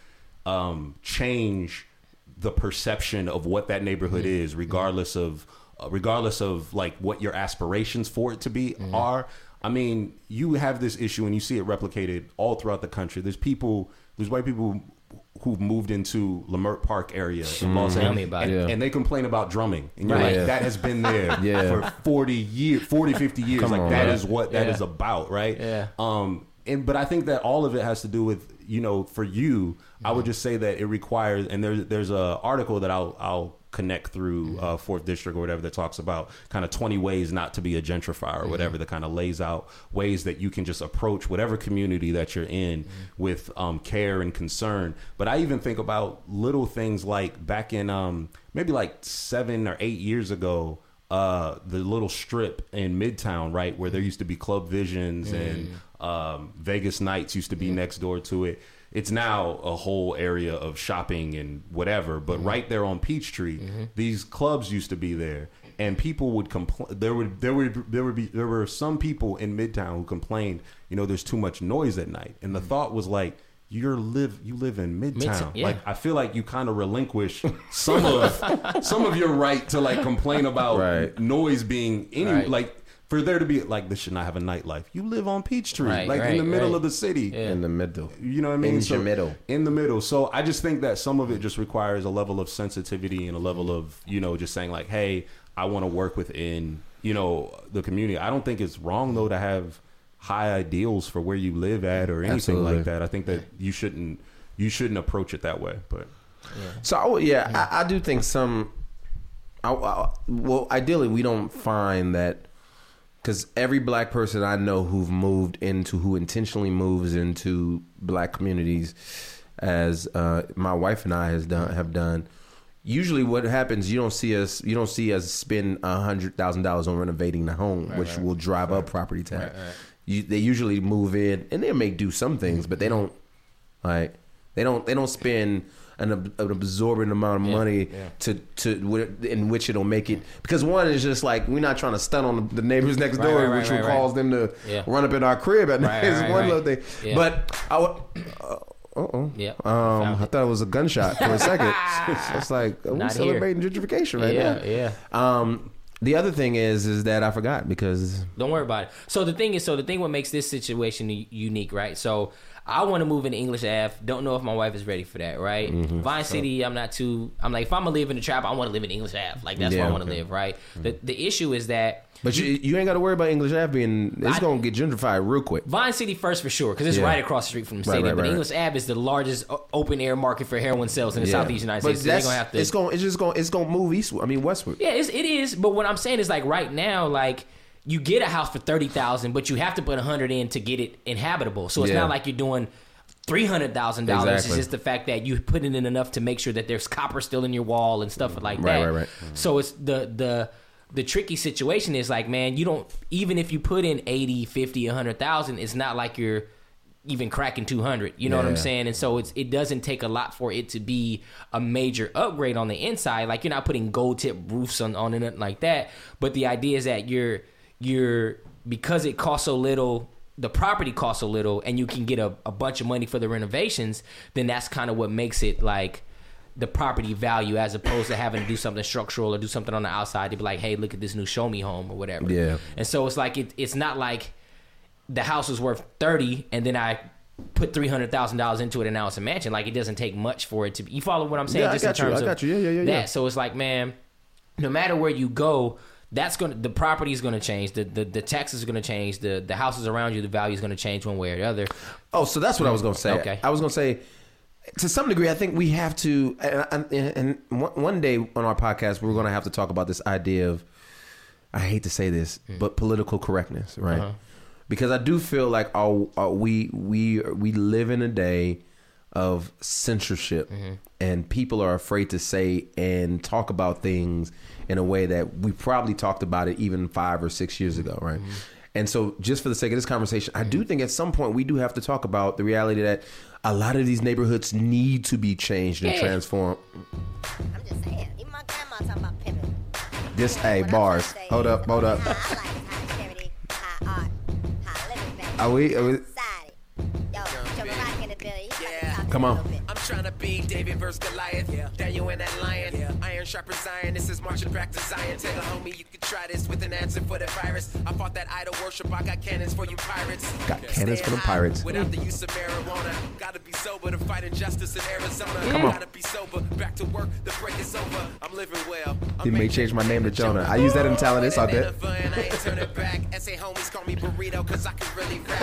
[SPEAKER 5] change the perception of what that neighborhood is, regardless of like what your aspirations for it to be are. I mean, you have this issue and you see it replicated all throughout the country. There's white people who've moved into Leimert Park area in Los
[SPEAKER 3] Tell me
[SPEAKER 5] Angeles,
[SPEAKER 3] about
[SPEAKER 5] and,
[SPEAKER 3] it.
[SPEAKER 5] and they complain about drumming, and you're
[SPEAKER 3] Right.
[SPEAKER 5] like,
[SPEAKER 4] Yeah.
[SPEAKER 5] that has been there for 40, 50 years.
[SPEAKER 4] Come
[SPEAKER 5] like
[SPEAKER 4] on,
[SPEAKER 5] that
[SPEAKER 4] right.
[SPEAKER 5] is what that is about, right?
[SPEAKER 3] Yeah.
[SPEAKER 5] But I think that all of it has to do with, for you, I would just say that it requires, and there's a article that I'll connect through 4th District or whatever that talks about kind of 20 ways not to be a gentrifier or whatever, that kind of lays out ways that you can just approach whatever community that you're in with care and concern. But I even think about little things like back in maybe like 7 or 8 years ago, the little strip in Midtown, right, where there used to be Club Visions and Vegas Nights used to be next door to it. It's now a whole area of shopping and whatever, but right there on Peachtree, these clubs used to be there, and people would complain. There were some people in Midtown who complained, there's too much noise at night, and the thought was like, you live in Midtown.
[SPEAKER 3] Yeah.
[SPEAKER 5] Like, I feel like you kind of relinquish some of your right to like complain about
[SPEAKER 4] Right.
[SPEAKER 5] noise being
[SPEAKER 3] Right.
[SPEAKER 5] like. For there to be like, this should not have a nightlife. You live on Peachtree,
[SPEAKER 3] Right,
[SPEAKER 5] like in the
[SPEAKER 3] right,
[SPEAKER 5] middle
[SPEAKER 3] right.
[SPEAKER 5] of the city.
[SPEAKER 3] Yeah.
[SPEAKER 4] In the middle.
[SPEAKER 5] You know what I mean?
[SPEAKER 4] In your middle.
[SPEAKER 5] In the middle. So I just think that some of it just requires a level of sensitivity and a level of, just saying like, hey, I want to work within, the community. I don't think it's wrong though to have high ideals for where you live at or anything
[SPEAKER 4] Absolutely.
[SPEAKER 5] like that. I think that you shouldn't approach it that way. But
[SPEAKER 4] So I do think well, ideally we don't find that, because every black person I know who intentionally moves into black communities, as my wife and I have done. Usually, what happens, you don't see us spend $100,000 on renovating the home, which will drive up property tax. They usually move in and they may do some things, but they don't spend an absorbent amount of money in which it'll make it, because one is just like, we're not trying to stunt on the neighbors next door, which will cause them to run up in our crib at night. It's one little thing.
[SPEAKER 3] Yeah.
[SPEAKER 4] But
[SPEAKER 3] Yeah.
[SPEAKER 4] I thought it was a gunshot for a second. It's like, we're
[SPEAKER 3] Not
[SPEAKER 4] celebrating gentrification right now.
[SPEAKER 3] Yeah.
[SPEAKER 4] The other thing is that I forgot, because
[SPEAKER 3] Don't worry about it. So the thing what makes this situation unique, right? So I want to move into English Ave. Don't know if my wife is ready for that, right? Vine City, I'm like, if I'm gonna live in the trap, I want to live in English Ave. Like that's where I want to live, right? The issue is that.
[SPEAKER 4] But you ain't got to worry about English Ave being. It's gonna get gentrified real quick.
[SPEAKER 3] Vine City first for sure, because it's right across the street from the stadium. But English Ave is the largest open air market for heroin sales in the Southeast United States. So they're gonna have to. It's gonna move eastward. I mean westward. Yeah, it is. But what I'm saying is like right now, like. You get a house for $30,000, but you have to put $100 in to get it inhabitable. So it's not like you're doing $300,000. It's just the fact that you put it in enough to make sure that there's copper still in your wall and stuff like that. Right. So it's the tricky situation is like, man, you don't, even if you put in 80, 50, 100,000, it's not like you're even cracking 200. You know what I'm saying? And so it doesn't take a lot for it to be a major upgrade on the inside. Like you're not putting gold tip roofs on it, nothing like that. But the idea is that you're because it costs so little, the property costs so little, and you can get a bunch of money for the renovations, then that's kind of what makes it like the property value, as opposed to having to do something structural or do something on the outside to be like, hey, look at this new show me home or whatever. Yeah. And so it's like it's not like the house was worth 30 and then I put $300,000 into it and now it's a mansion. Like it doesn't take much for it to be. You follow what I'm saying?
[SPEAKER 4] Yeah, I got you. Yeah.
[SPEAKER 3] So it's like, man, no matter where you go, the property is gonna change, the taxes are gonna change, the houses around you, the value is gonna change one way or the other.
[SPEAKER 4] Oh, so that's what I was gonna say.
[SPEAKER 3] Okay.
[SPEAKER 4] I was gonna say, to some degree, I think we have to, and one day on our podcast, we're gonna have to talk about this idea of, I hate to say this, but political correctness, right? Because I do feel like we live in a day of censorship, and people are afraid to say and talk about things in a way that we probably talked about it even 5 or 6 years ago, right? And so just for the sake of this conversation, I do think at some point we do have to talk about the reality that a lot of these neighborhoods need to be changed and transformed.
[SPEAKER 6] I'm just saying, even my grandma talking about pimping.
[SPEAKER 4] This, hey, bars. Hold up.
[SPEAKER 6] I like high charity, high art, high living, baby.
[SPEAKER 4] Are we?
[SPEAKER 6] Society. Yo, Barack in the building.
[SPEAKER 4] Come on.
[SPEAKER 7] I'm trying to be David versus Goliath. Daniel and that lion. Iron sharp as iron. This is marching back to Zion. Tell a homie you could try this with an answer for the virus. I fought that idol worship. I got cannons for you pirates.
[SPEAKER 4] Got cannons for the pirates.
[SPEAKER 7] Without the use of marijuana. Gotta be sober to fight injustice in Arizona.
[SPEAKER 4] Come on.
[SPEAKER 7] Gotta be sober. Back to work. The break is over. I'm living well.
[SPEAKER 4] He may change my name to Jonah. I use that in talent. It's all good.
[SPEAKER 7] I ain't turning back. SA homies call me burrito because I can really rap.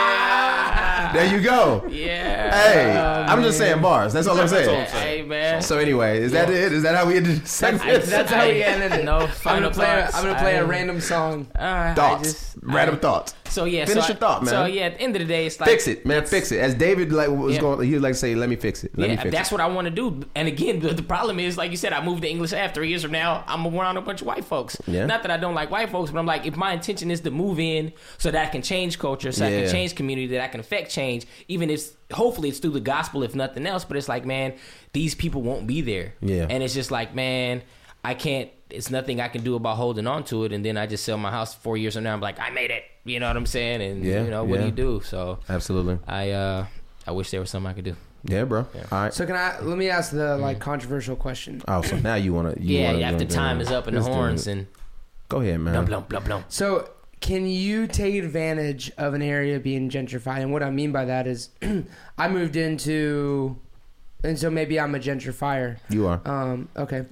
[SPEAKER 3] Yeah.
[SPEAKER 4] There you go.
[SPEAKER 3] Yeah.
[SPEAKER 4] Hey, I'm just saying bars. That's all I'm saying.
[SPEAKER 3] Hey, man.
[SPEAKER 4] So anyway, is that it? Is that how we ended the segment?
[SPEAKER 2] That's how we ended it.
[SPEAKER 3] No,
[SPEAKER 2] I'm gonna play a random song.
[SPEAKER 4] Thoughts. Random thoughts.
[SPEAKER 3] So yeah,
[SPEAKER 4] Finish your thought, man.
[SPEAKER 3] So yeah, at the end of the day, it's like
[SPEAKER 4] fix it, man. Fix it. As David was going, he would like to say, "Let me fix it." Let me fix
[SPEAKER 3] that's
[SPEAKER 4] it.
[SPEAKER 3] what I want to do. And again, the problem is, like you said, I moved to English Ave 3 years from now. I'm around a bunch of white folks.
[SPEAKER 4] Yeah.
[SPEAKER 3] Not that I don't like white folks, but I'm like, if my intention is to move in so that I can change culture, so I can change community, that I can affect change, even if hopefully it's through the gospel, if nothing else. But it's like, man, these people won't be there.
[SPEAKER 4] Yeah.
[SPEAKER 3] And it's just like, man, I can't. It's nothing I can do about holding on to it, and then I just sell my house 4 years from now. I'm like, I made it. You know what I'm saying? And you know, what do you do? So
[SPEAKER 4] absolutely,
[SPEAKER 3] I wish there was something I could do.
[SPEAKER 4] Yeah, bro.
[SPEAKER 3] Yeah.
[SPEAKER 4] All right.
[SPEAKER 2] So let me ask the controversial question.
[SPEAKER 4] Oh, so now you want to?
[SPEAKER 3] After time is up in the horns, and
[SPEAKER 4] go ahead, man.
[SPEAKER 3] Blum, blum, blum.
[SPEAKER 2] So can you take advantage of an area being gentrified? And what I mean by that is, I moved into, and so maybe I'm a gentrifier.
[SPEAKER 4] You are.
[SPEAKER 2] Okay.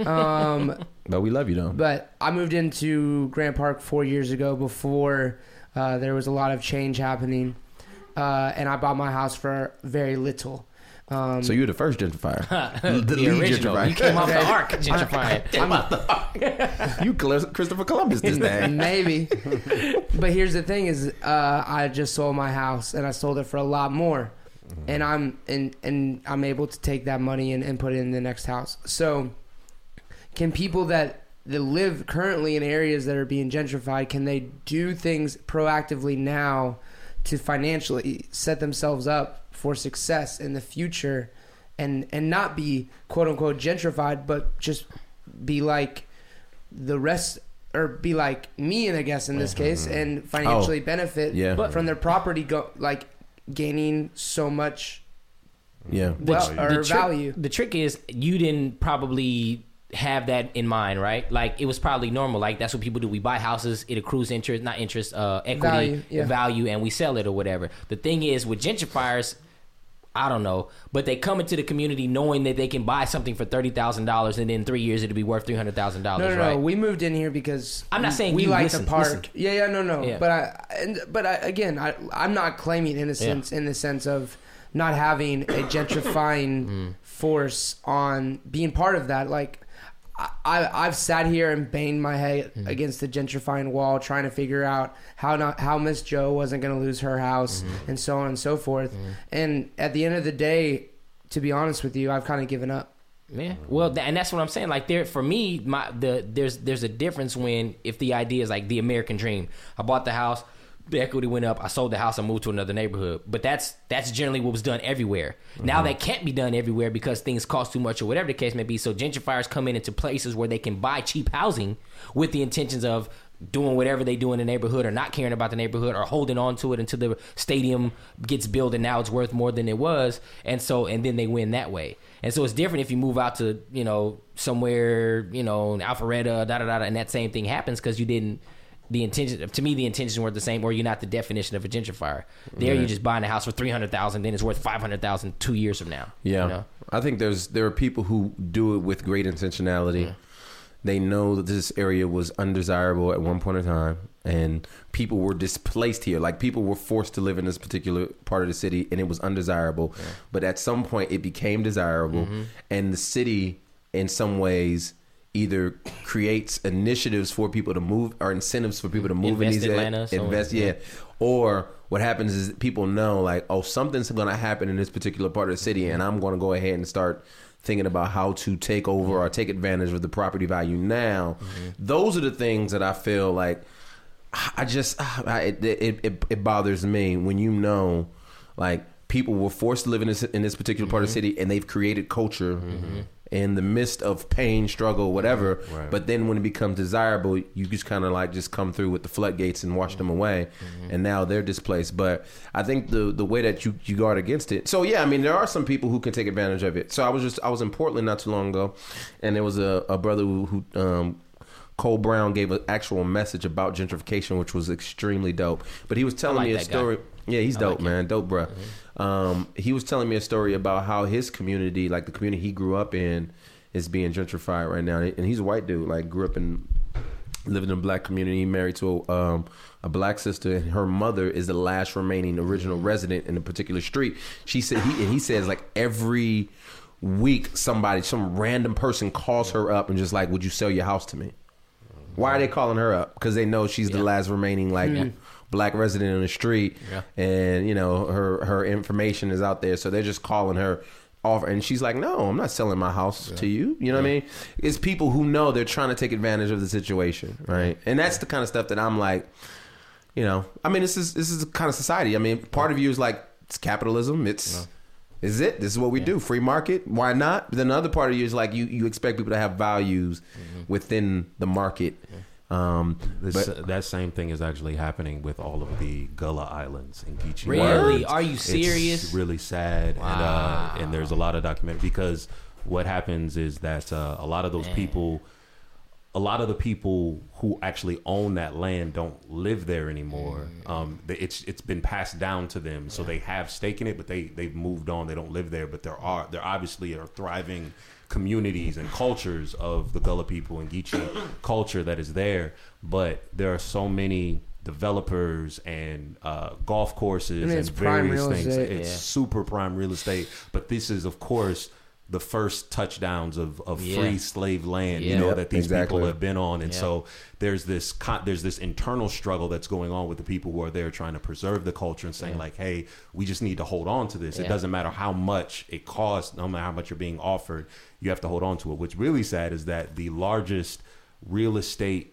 [SPEAKER 4] But we love you though.
[SPEAKER 2] But I moved into Grant Park 4 years ago before there was a lot of change happening, and I bought my house for very little.
[SPEAKER 4] So you're the first gentrifier.
[SPEAKER 3] the
[SPEAKER 4] lead
[SPEAKER 3] original.
[SPEAKER 4] gentrifier.
[SPEAKER 3] You came off the ark gentrifying.
[SPEAKER 4] You Christopher Columbus this day.
[SPEAKER 2] Maybe. But here's the thing is, I just sold my house and I sold it for a lot more. And I'm able to take that money and put it in the next house. So can people that live currently in areas that are being gentrified, can they do things proactively now to financially set themselves up for success in the future and not be quote unquote gentrified, but just be like the rest, or be like me, and I guess in this case, and financially benefit from their property gaining so much value.
[SPEAKER 3] The trick is you didn't probably have that in mind, right? Like it was probably normal. Like that's what people do. We buy houses, it accrues equity, value, and we sell it or whatever. The thing is with gentrifiers, I don't know, but they come into the community knowing that they can buy something for $30,000 and in 3 years it'll be worth $300,000. No.
[SPEAKER 2] We moved in here because
[SPEAKER 3] I'm not saying
[SPEAKER 2] we like the park.
[SPEAKER 3] Listen.
[SPEAKER 2] Yeah, no. Yeah. But I'm not claiming innocence in the sense of not having a gentrifying force on being part of that. Like I've sat here and banged my head against the gentrifying wall trying to figure out how Miss Joe wasn't going to lose her house and so on and so forth. And at the end of the day, to be honest with you, I've kind of given up.
[SPEAKER 3] Yeah, well, and that's what I'm saying. Like, for me, there's a difference when if the idea is like the American dream. I bought the house, the equity went up, I sold the house, I moved to another neighborhood. But that's generally what was done everywhere. Now that can't be done everywhere because things cost too much or whatever the case may be. So gentrifiers come into places where they can buy cheap housing with the intentions of doing whatever they do in the neighborhood or not caring about the neighborhood or holding on to it until the stadium gets built and now it's worth more than it was. And then they win that way. And so it's different if you move out to, somewhere, Alpharetta, and that same thing happens because you didn't. The intentions weren't the same, or you're not the definition of a gentrifier. There, you're just buying a house for $300,000, then it's worth $500,000 2 years from now.
[SPEAKER 4] Yeah, I think there are people who do it with great intentionality. Yeah. They know that this area was undesirable at one point in time, and people were displaced here. Like people were forced to live in this particular part of the city, and it was undesirable. Yeah. But at some point, it became desirable, and the city, in some ways, either creates initiatives for people to move or incentives for people to move in these areas. Or what happens is people know like, oh, something's going to happen in this particular part of the city, and I'm going to go ahead and start thinking about how to take over or take advantage of the property value now. Those are the things that I feel like it bothers me when like people were forced to live in this particular part of the city, and they've created culture in the midst of pain, struggle, whatever. Right. But then when it becomes desirable, you just kind of like just come through with the floodgates and wash them away, and now they're displaced. But I think the way that you guard against it. So yeah, I mean, there are some people who can take advantage of it. So I was in Portland not too long ago, and there was a brother who Cole Brown gave an actual message about gentrification, which was extremely dope. But he was telling me a story. Guy. Yeah, he's dope, man. Dope, bro. He was telling me a story about how his community, like the community he grew up in, is being gentrified right now. And he's a white dude, like grew up living in a black community, married to a black sister, and her mother is the last remaining original resident in a particular street. She said he says like every week some random person calls her up and just like, would you sell your house to me? Why are they calling her up? Because they know she's the last remaining black resident on the street, and her information is out there, so they're just calling her off, and she's like, no, I'm not selling my house to you. You know what I mean? It's people who know they're trying to take advantage of the situation, right? And that's the kind of stuff that I'm like, I mean, this is the kind of society. I mean, part of you is like, it's capitalism. This is what we do. Free market. Why not? But then the other part of you is like, you expect people to have values within the market.
[SPEAKER 5] That same thing is actually happening with all of the Gullah Islands in Geechee.
[SPEAKER 3] Really? Are you serious?
[SPEAKER 5] It's really sad. Wow. And there's a lot of documentary because what happens is that a lot of those people, a lot of the people who actually own that land don't live there anymore. It's been passed down to them, so they have stake in it, but they've moved on. They don't live there, but there obviously are thriving communities and cultures of the Gullah people and Geechee culture that is there. But there are so many developers and golf courses and various things. It's super prime real estate. But this is, of course, the first touchdowns of free slave land, that these people have been on. And so there's this internal struggle that's going on with the people who are there trying to preserve the culture and saying like, hey, we just need to hold on to this. It doesn't matter how much it costs, no matter how much you're being offered, you have to hold on to it. What's really sad is that the largest real estate,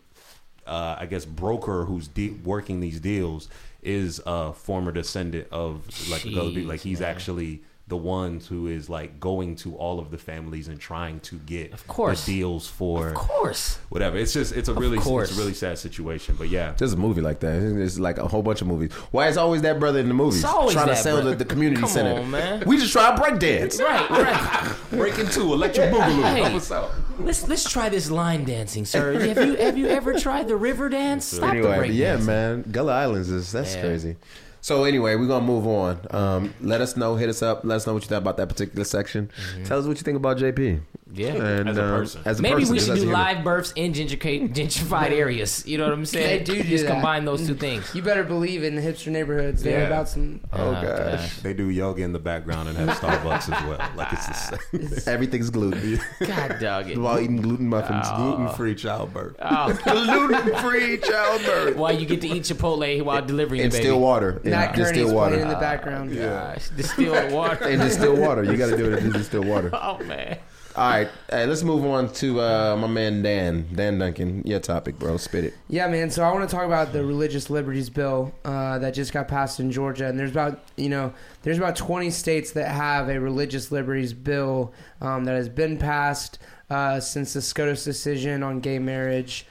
[SPEAKER 5] broker who's working these deals is a former descendant of like he's actually the ones who is like going to all of the families and trying to get
[SPEAKER 3] Of course.
[SPEAKER 5] the deals for
[SPEAKER 3] Of course.
[SPEAKER 5] whatever. It's a really sad situation. But yeah,
[SPEAKER 4] There's a movie like that. It's like a whole bunch of movies. Why is always that brother in the movies?
[SPEAKER 3] It's always
[SPEAKER 4] trying to
[SPEAKER 3] that
[SPEAKER 4] sell
[SPEAKER 3] brother.
[SPEAKER 4] the community
[SPEAKER 3] Come
[SPEAKER 4] center.
[SPEAKER 3] on, man.
[SPEAKER 4] We just try to break dance.
[SPEAKER 3] Right.
[SPEAKER 5] break into electric boogaloo.
[SPEAKER 3] Hey.
[SPEAKER 5] What's up?
[SPEAKER 3] Let's try this line dancing, sir. Have you ever tried the river dance? Stop the
[SPEAKER 4] Anyway,
[SPEAKER 3] break
[SPEAKER 4] but yeah,
[SPEAKER 3] dancing.
[SPEAKER 4] man, Gullah Islands that's
[SPEAKER 3] Yeah.
[SPEAKER 4] crazy. So anyway, we're gonna move on. Let us know, hit us up, let us know what you thought about that particular section. Tell us what you think about JP.
[SPEAKER 3] Yeah.
[SPEAKER 4] And,
[SPEAKER 5] As a person.
[SPEAKER 4] person,
[SPEAKER 3] Maybe we
[SPEAKER 4] just
[SPEAKER 3] should
[SPEAKER 4] as a
[SPEAKER 3] do
[SPEAKER 4] human.
[SPEAKER 3] live births in gentrified areas. You know what I'm saying?
[SPEAKER 2] They do
[SPEAKER 3] Just
[SPEAKER 2] that.
[SPEAKER 3] combine those two things.
[SPEAKER 2] You better believe in the hipster neighborhoods. They're
[SPEAKER 5] Yeah.
[SPEAKER 2] about some.
[SPEAKER 4] Oh,
[SPEAKER 3] Oh,
[SPEAKER 4] gosh.
[SPEAKER 5] They do yoga in the background and have Starbucks as well. Like it's the same.
[SPEAKER 4] Everything's gluten.
[SPEAKER 3] God dog it.
[SPEAKER 4] While eating gluten muffins.
[SPEAKER 5] Gluten-free childbirth.
[SPEAKER 3] Oh,
[SPEAKER 4] Gluten-free childbirth.
[SPEAKER 3] why you get to eat Chipotle while delivering
[SPEAKER 4] And
[SPEAKER 3] the baby?
[SPEAKER 4] still water.
[SPEAKER 2] Matt
[SPEAKER 4] And
[SPEAKER 2] Kearney's
[SPEAKER 4] distilled water.
[SPEAKER 2] playing in the background.
[SPEAKER 3] Gosh, distilled water.
[SPEAKER 4] And distilled water. You got to do it in distilled water.
[SPEAKER 3] Oh man.
[SPEAKER 4] All right. Hey, let's move on to my man Dan Duncan. Your topic, bro. Spit it.
[SPEAKER 2] Yeah, man. So I want to talk about the religious liberties bill that just got passed in Georgia, and there's about 20 states that have a religious liberties bill that has been passed since the SCOTUS decision on gay marriage,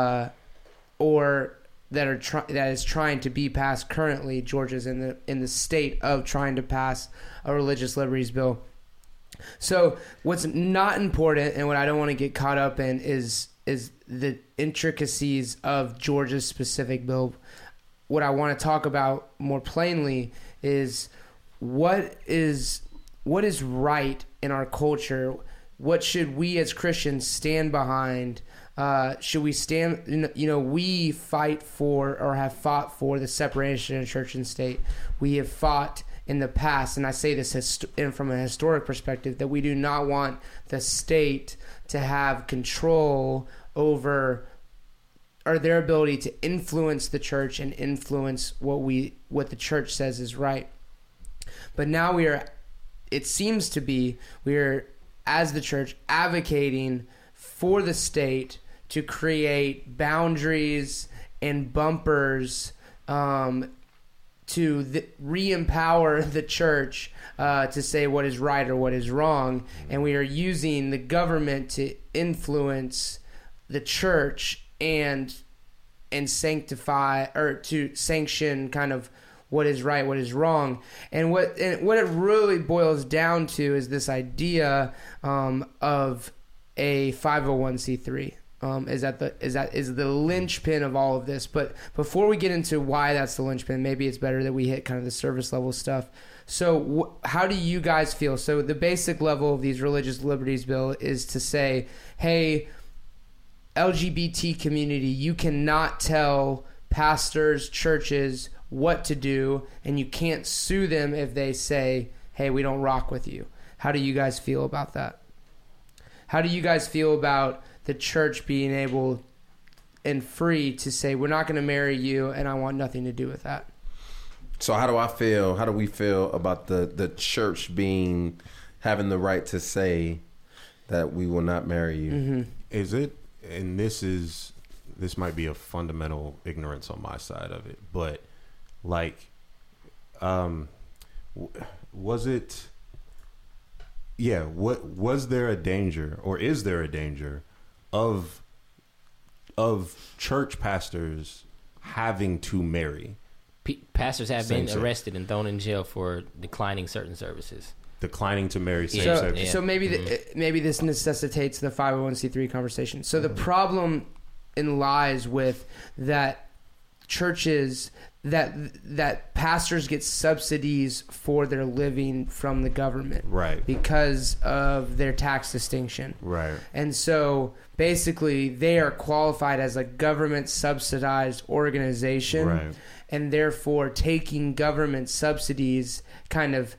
[SPEAKER 2] or that is trying to be passed currently. Georgia's in the state of trying to pass a religious liberties bill. So what's not important and what I don't want to get caught up in is the intricacies of Georgia's specific bill. What I want to talk about more plainly is what is right in our culture. What should we as Christians stand behind? Should we stand? We fight for or have fought for the separation of church and state. We have fought in the past, and I say this from a historic perspective, that we do not want the state to have control over or their ability to influence the church and influence what the church says is right. But now it seems to be, as the church, advocating for the state to create boundaries and bumpers to re-empower the church to say what is right or what is wrong, and we are using the government to influence the church and sanctify or to sanction kind of what is right, what is wrong, and what it really boils down to is this idea of a 501c3. Is the linchpin of all of this. But before we get into why that's the linchpin, maybe it's better that we hit kind of the service level stuff. So how do you guys feel? So the basic level of these religious liberties bill is to say, hey, LGBT community, you cannot tell pastors, churches what to do, and you can't sue them if they say, hey, we don't rock with you. How do you guys feel about that? How do you guys feel about the church being able and free to say, we're not going to marry you and I want nothing to do with that?
[SPEAKER 4] So how do we feel about the church having the right to say that we will not marry you?
[SPEAKER 2] Mm-hmm.
[SPEAKER 5] Is it? And this might be a fundamental ignorance on my side of it, but like, was it? Yeah. Was there a danger, or is there a danger of church pastors having to marry?
[SPEAKER 3] Pastors have been
[SPEAKER 5] Same-sex.
[SPEAKER 3] arrested and thrown in jail for declining certain services.
[SPEAKER 5] Declining to marry same-sex.
[SPEAKER 2] So maybe maybe this necessitates the 501c3 conversation. So the problem lies with that churches that pastors get subsidies for their living from the government,
[SPEAKER 5] Right.
[SPEAKER 2] because of their tax distinction.
[SPEAKER 5] Right.
[SPEAKER 2] And so basically they are qualified as a government subsidized organization,
[SPEAKER 5] Right.
[SPEAKER 2] and therefore taking government subsidies kind of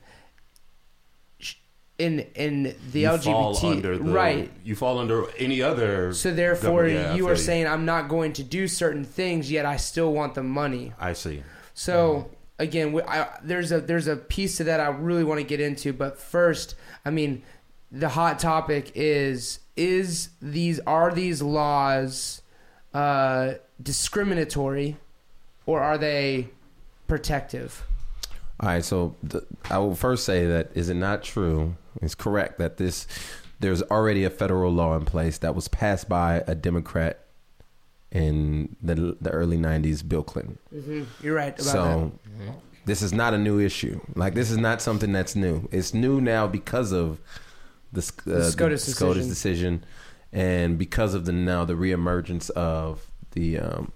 [SPEAKER 2] in the
[SPEAKER 5] You
[SPEAKER 2] LGBT,
[SPEAKER 5] fall under
[SPEAKER 2] right?
[SPEAKER 5] You fall under any other.
[SPEAKER 2] So therefore,
[SPEAKER 5] Yeah, I
[SPEAKER 2] you
[SPEAKER 5] feel
[SPEAKER 2] are saying I'm not going to do certain things, yet I still want the money.
[SPEAKER 5] I see.
[SPEAKER 2] So again, there's a piece to that I really want to get into, but first, I mean, the hot topic are these laws discriminatory, or are they protective?
[SPEAKER 4] All right, so I will first say that is it not true? It's correct that there's already a federal law in place that was passed by a Democrat in the early 90s, Bill Clinton.
[SPEAKER 2] Mm-hmm. You're right about
[SPEAKER 4] So
[SPEAKER 2] that.
[SPEAKER 4] this is not a new issue. Like, this is not something that's new. It's new now because of the SCOTUS decision, and because of the reemergence of the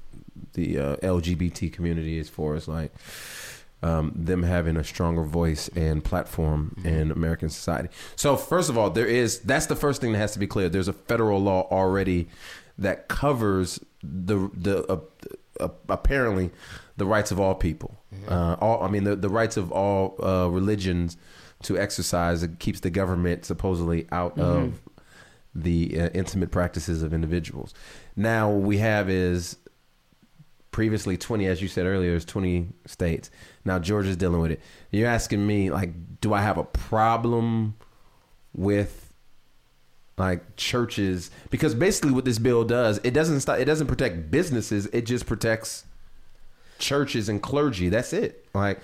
[SPEAKER 4] LGBT community, as far as like them having a stronger voice and platform in American society. So first of all, that's the first thing that has to be clear. There's a federal law already that covers apparently the rights of all people. The rights of all religions to exercise. It keeps the government supposedly out of the intimate practices of individuals. Now what we have is previously 20, as you said earlier, is 20 states. Now Georgia's dealing with it. You're asking me, like, do I have a problem with like churches? Because basically what this bill does, it doesn't protect businesses, it just protects churches and clergy. That's it. Like,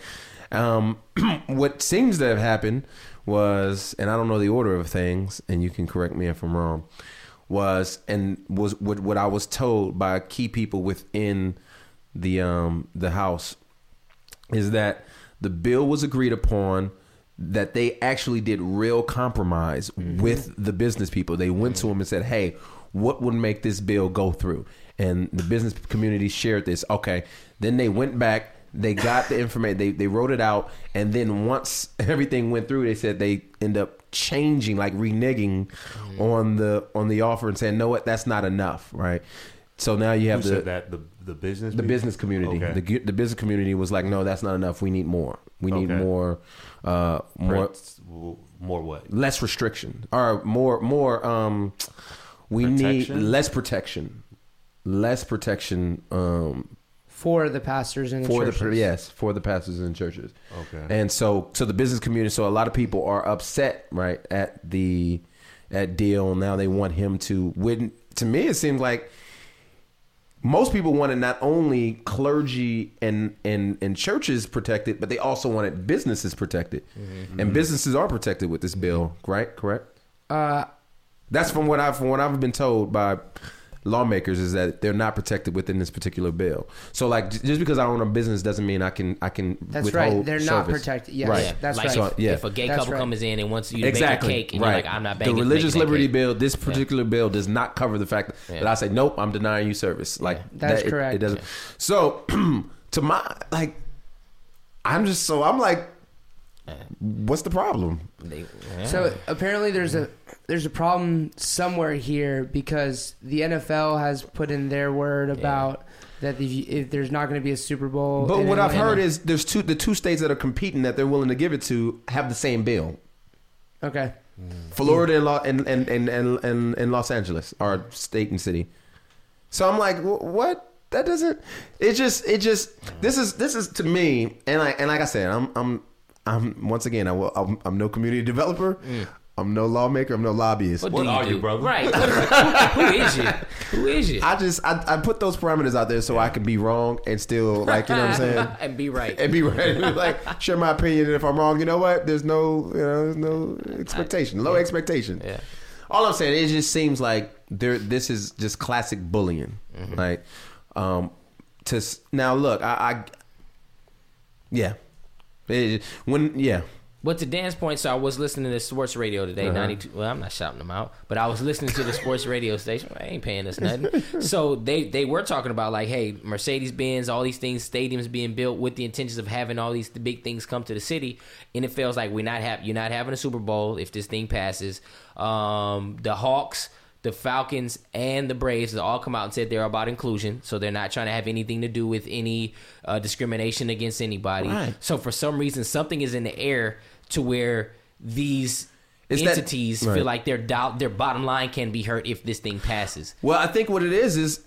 [SPEAKER 4] what seems to have happened was, and I don't know the order of things, and you can correct me if I'm wrong, was what I was told by key people within the House is that the bill was agreed upon, that they actually did real compromise with the business people. They went to them and said, hey, what would make this bill go through? And the business community shared this. Okay. Then they went back, they got the information, they wrote it out, and then once everything went through, they said they end up changing, like reneging on the offer and saying, no, what, that's not enough, right? So now you have
[SPEAKER 5] the business
[SPEAKER 4] community.
[SPEAKER 5] Okay.
[SPEAKER 4] The business community was like, no, that's not enough. We need more. We need more.
[SPEAKER 5] More what?
[SPEAKER 4] Less restriction, or more. We need less protection. Less protection.
[SPEAKER 2] For the pastors and the churches.
[SPEAKER 4] For the pastors and churches.
[SPEAKER 5] Okay.
[SPEAKER 4] And so the business community. So a lot of people are upset, right, at Deal. Now they want him to. To me, it seems like most people wanted not only clergy and churches protected, but they also wanted businesses protected. And businesses are protected with this bill, right? Correct? That's from what I've been told by lawmakers, is that they're not protected within this particular bill. So, like, just because I own a business doesn't mean I can
[SPEAKER 2] That's
[SPEAKER 4] withhold
[SPEAKER 2] right. They're not
[SPEAKER 4] service.
[SPEAKER 2] protected. Yes,
[SPEAKER 4] Right.
[SPEAKER 2] that's
[SPEAKER 3] like
[SPEAKER 2] right.
[SPEAKER 3] If a gay couple comes in and wants you to bake a cake, and you're like, I'm not baking.
[SPEAKER 4] The religious
[SPEAKER 3] baking that
[SPEAKER 4] liberty
[SPEAKER 3] cake.
[SPEAKER 4] bill, this particular bill does not cover the fact that I say, nope, I'm denying you service. Like,
[SPEAKER 2] That's correct.
[SPEAKER 4] It doesn't. So, to my, like, I'm like, what's the problem?
[SPEAKER 2] So apparently there's a problem somewhere here, because the NFL has put in their word about that if there's not going to be a Super Bowl.
[SPEAKER 4] But
[SPEAKER 2] in
[SPEAKER 4] what I've
[SPEAKER 2] Atlanta-
[SPEAKER 4] heard is the two states that are competing that they're willing to give it to have the same bill.
[SPEAKER 2] Okay.
[SPEAKER 4] Florida and Los Angeles are state and city. So I'm like, what? That doesn't. It just. This is to me, and like I said, I'm once again, I'm no community developer. I'm no lawmaker. I'm no lobbyist.
[SPEAKER 3] What
[SPEAKER 5] What
[SPEAKER 3] do
[SPEAKER 5] are
[SPEAKER 3] do?
[SPEAKER 5] you, brother?
[SPEAKER 3] Right. Who is you? Who is you?
[SPEAKER 4] I put those parameters out there so I can be wrong and still, like, you know what I'm saying,
[SPEAKER 3] And be right.
[SPEAKER 4] and be right. Like, share my opinion. And if I'm wrong, you know what? There's no expectation, low expectation.
[SPEAKER 3] Yeah.
[SPEAKER 4] All I'm saying, it just seems like this is just classic bullying. Like, now look,
[SPEAKER 3] But to Dan's point, so I was listening to sports radio today, 92. Well, I'm not shouting them out, but I was listening to the sports radio station. I ain't paying us nothing. So they were talking about, like, hey, Mercedes-Benz, all these things, stadiums being built with the intentions of having all these big things come to the city, and it feels like you're not having a Super Bowl if this thing passes. The Hawks, the Falcons, and the Braves all come out and said they're about inclusion, so they're not trying to have anything to do with any discrimination against anybody.
[SPEAKER 4] Right.
[SPEAKER 3] So for some reason, something is in the air to where these entities feel like their bottom line can be hurt if this thing passes.
[SPEAKER 4] Well, I think what it is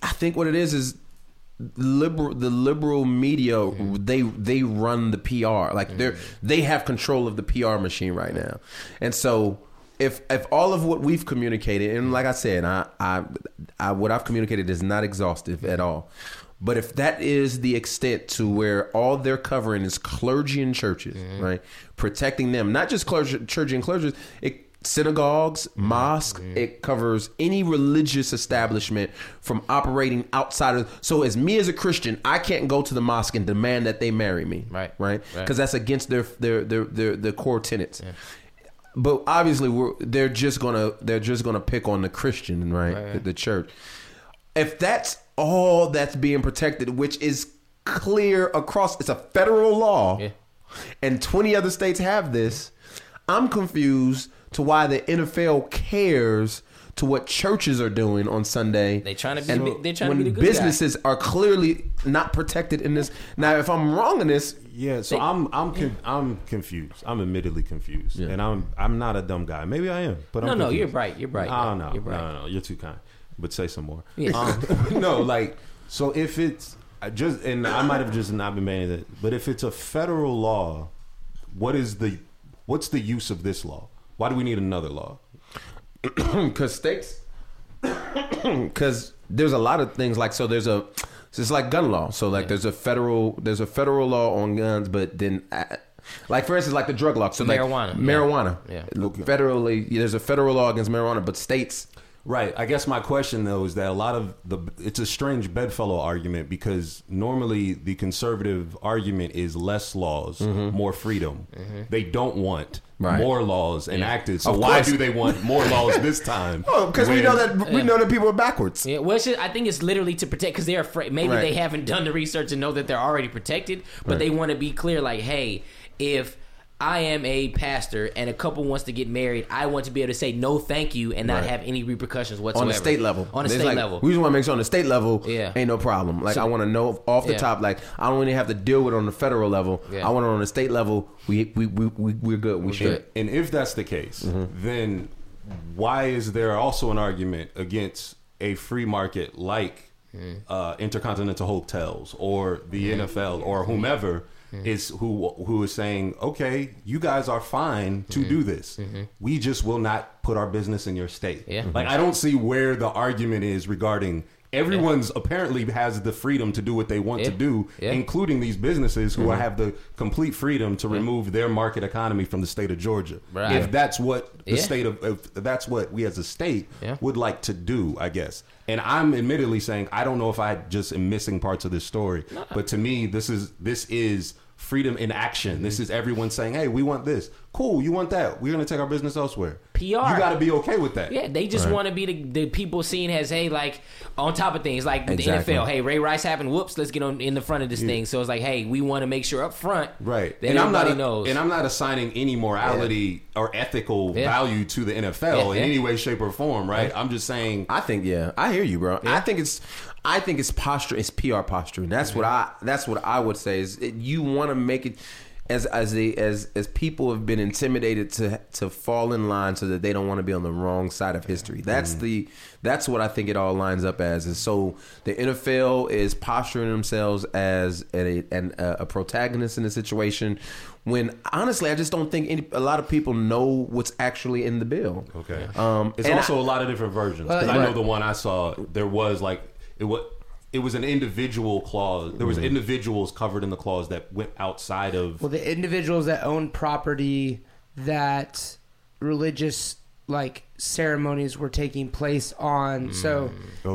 [SPEAKER 4] the liberal media. They run the PR. Like, they have control of the PR machine right now, and so. If all of what we've communicated, and like I said, I what I've communicated is not exhaustive at all, But if that is the extent to where all they're covering is clergy and churches, right? Protecting them, not just clergy and clergy, synagogues, mosques, it covers any religious establishment from operating outside of. So as me as a Christian, I can't go to the mosque and demand that they marry me, right? Because that's against their core tenets. Yeah. But obviously, they're just gonna pick on the Christian, right? The church. If that's all that's being protected, which is clear across, it's a federal law, and 20 other states have this. I'm confused to why the NFL cares to what churches are doing on Sunday.
[SPEAKER 3] They're trying to be the good
[SPEAKER 4] businesses are clearly not protected in this. Now, if I'm wrong in this,
[SPEAKER 5] so I'm confused. I'm admittedly confused, and I'm not a dumb guy. Maybe I am, but I'm confused.
[SPEAKER 3] You're right. You're right.
[SPEAKER 5] No, you're too kind. But say some more.
[SPEAKER 3] Yeah.
[SPEAKER 5] So if it's just, and I might have just not been paying it, but if it's a federal law, what's the use of this law? Why do we need another law?
[SPEAKER 4] Because there's a lot of things it's like gun law. So there's a federal law on guns, but then like for instance, like the drug law. So marijuana.
[SPEAKER 3] Yeah.
[SPEAKER 4] Federally, there's a federal law against marijuana, but states.
[SPEAKER 5] Right. I guess my question though is that a lot of it's a strange bedfellow argument, because normally the conservative argument is less laws, more freedom. They don't want more laws enacted. So why do they want more laws this time?
[SPEAKER 4] Oh, because we know that people are backwards.
[SPEAKER 3] Yeah, well, I think it's literally to protect, because they're afraid. Maybe they haven't done the research and know that they're already protected, but they want to be clear. Like, hey, if I am a pastor and a couple wants to get married, I want to be able to say no thank you and not have any repercussions whatsoever.
[SPEAKER 4] On the state level.
[SPEAKER 3] On the state level.
[SPEAKER 4] We just want to make sure on the state level ain't no problem. Like, I want to know off the top, like, I don't really have to deal with it on the federal level. I want it on the state level. We're good. We should.
[SPEAKER 5] And if that's the case, then why is there also an argument against a free market like Intercontinental Hotels or the NFL or whomever is who is saying, okay, you guys are fine to do this. We just will not put our business in your state. Like, I don't see where the argument is regarding everyone's apparently has the freedom to do what they want to do, including these businesses who have the complete freedom to remove their market economy from the state of Georgia. If that's what the state of, if that's what we as a state would like to do, I guess. And I'm admittedly saying, I don't know if I just am missing parts of this story, but to me, this is freedom in action. This is everyone saying, hey, we want this. Cool, you want that. We're going to take our business elsewhere.
[SPEAKER 3] PR.
[SPEAKER 5] You got to be okay with that.
[SPEAKER 3] Yeah, they just want to be the people seen as, hey, like, on top of things. Like the NFL, hey, Ray Rice happened. Whoops, let's get on in the front of this thing. So it's like, hey, we want to make sure up front that everybody knows.
[SPEAKER 5] And I'm not assigning any morality or ethical value to the NFL in any way, shape, or form, right? I'm just saying.
[SPEAKER 4] I think, I hear you, bro. I think it's posture. It's PR posturing. That's what I would say is you want to make it as people have been intimidated to fall in line so that they don't want to be on the wrong side of history. That's what I think it all lines up as. And so the NFL is posturing themselves as a protagonist in the situation, when honestly I just don't think a lot of people know what's actually in the bill.
[SPEAKER 5] Okay. It's also a lot of different versions. I know the one I saw, there was like it was an individual clause. There was individuals covered in the clause that went outside of.
[SPEAKER 2] Well, the individuals that own property that religious like ceremonies were taking place on. So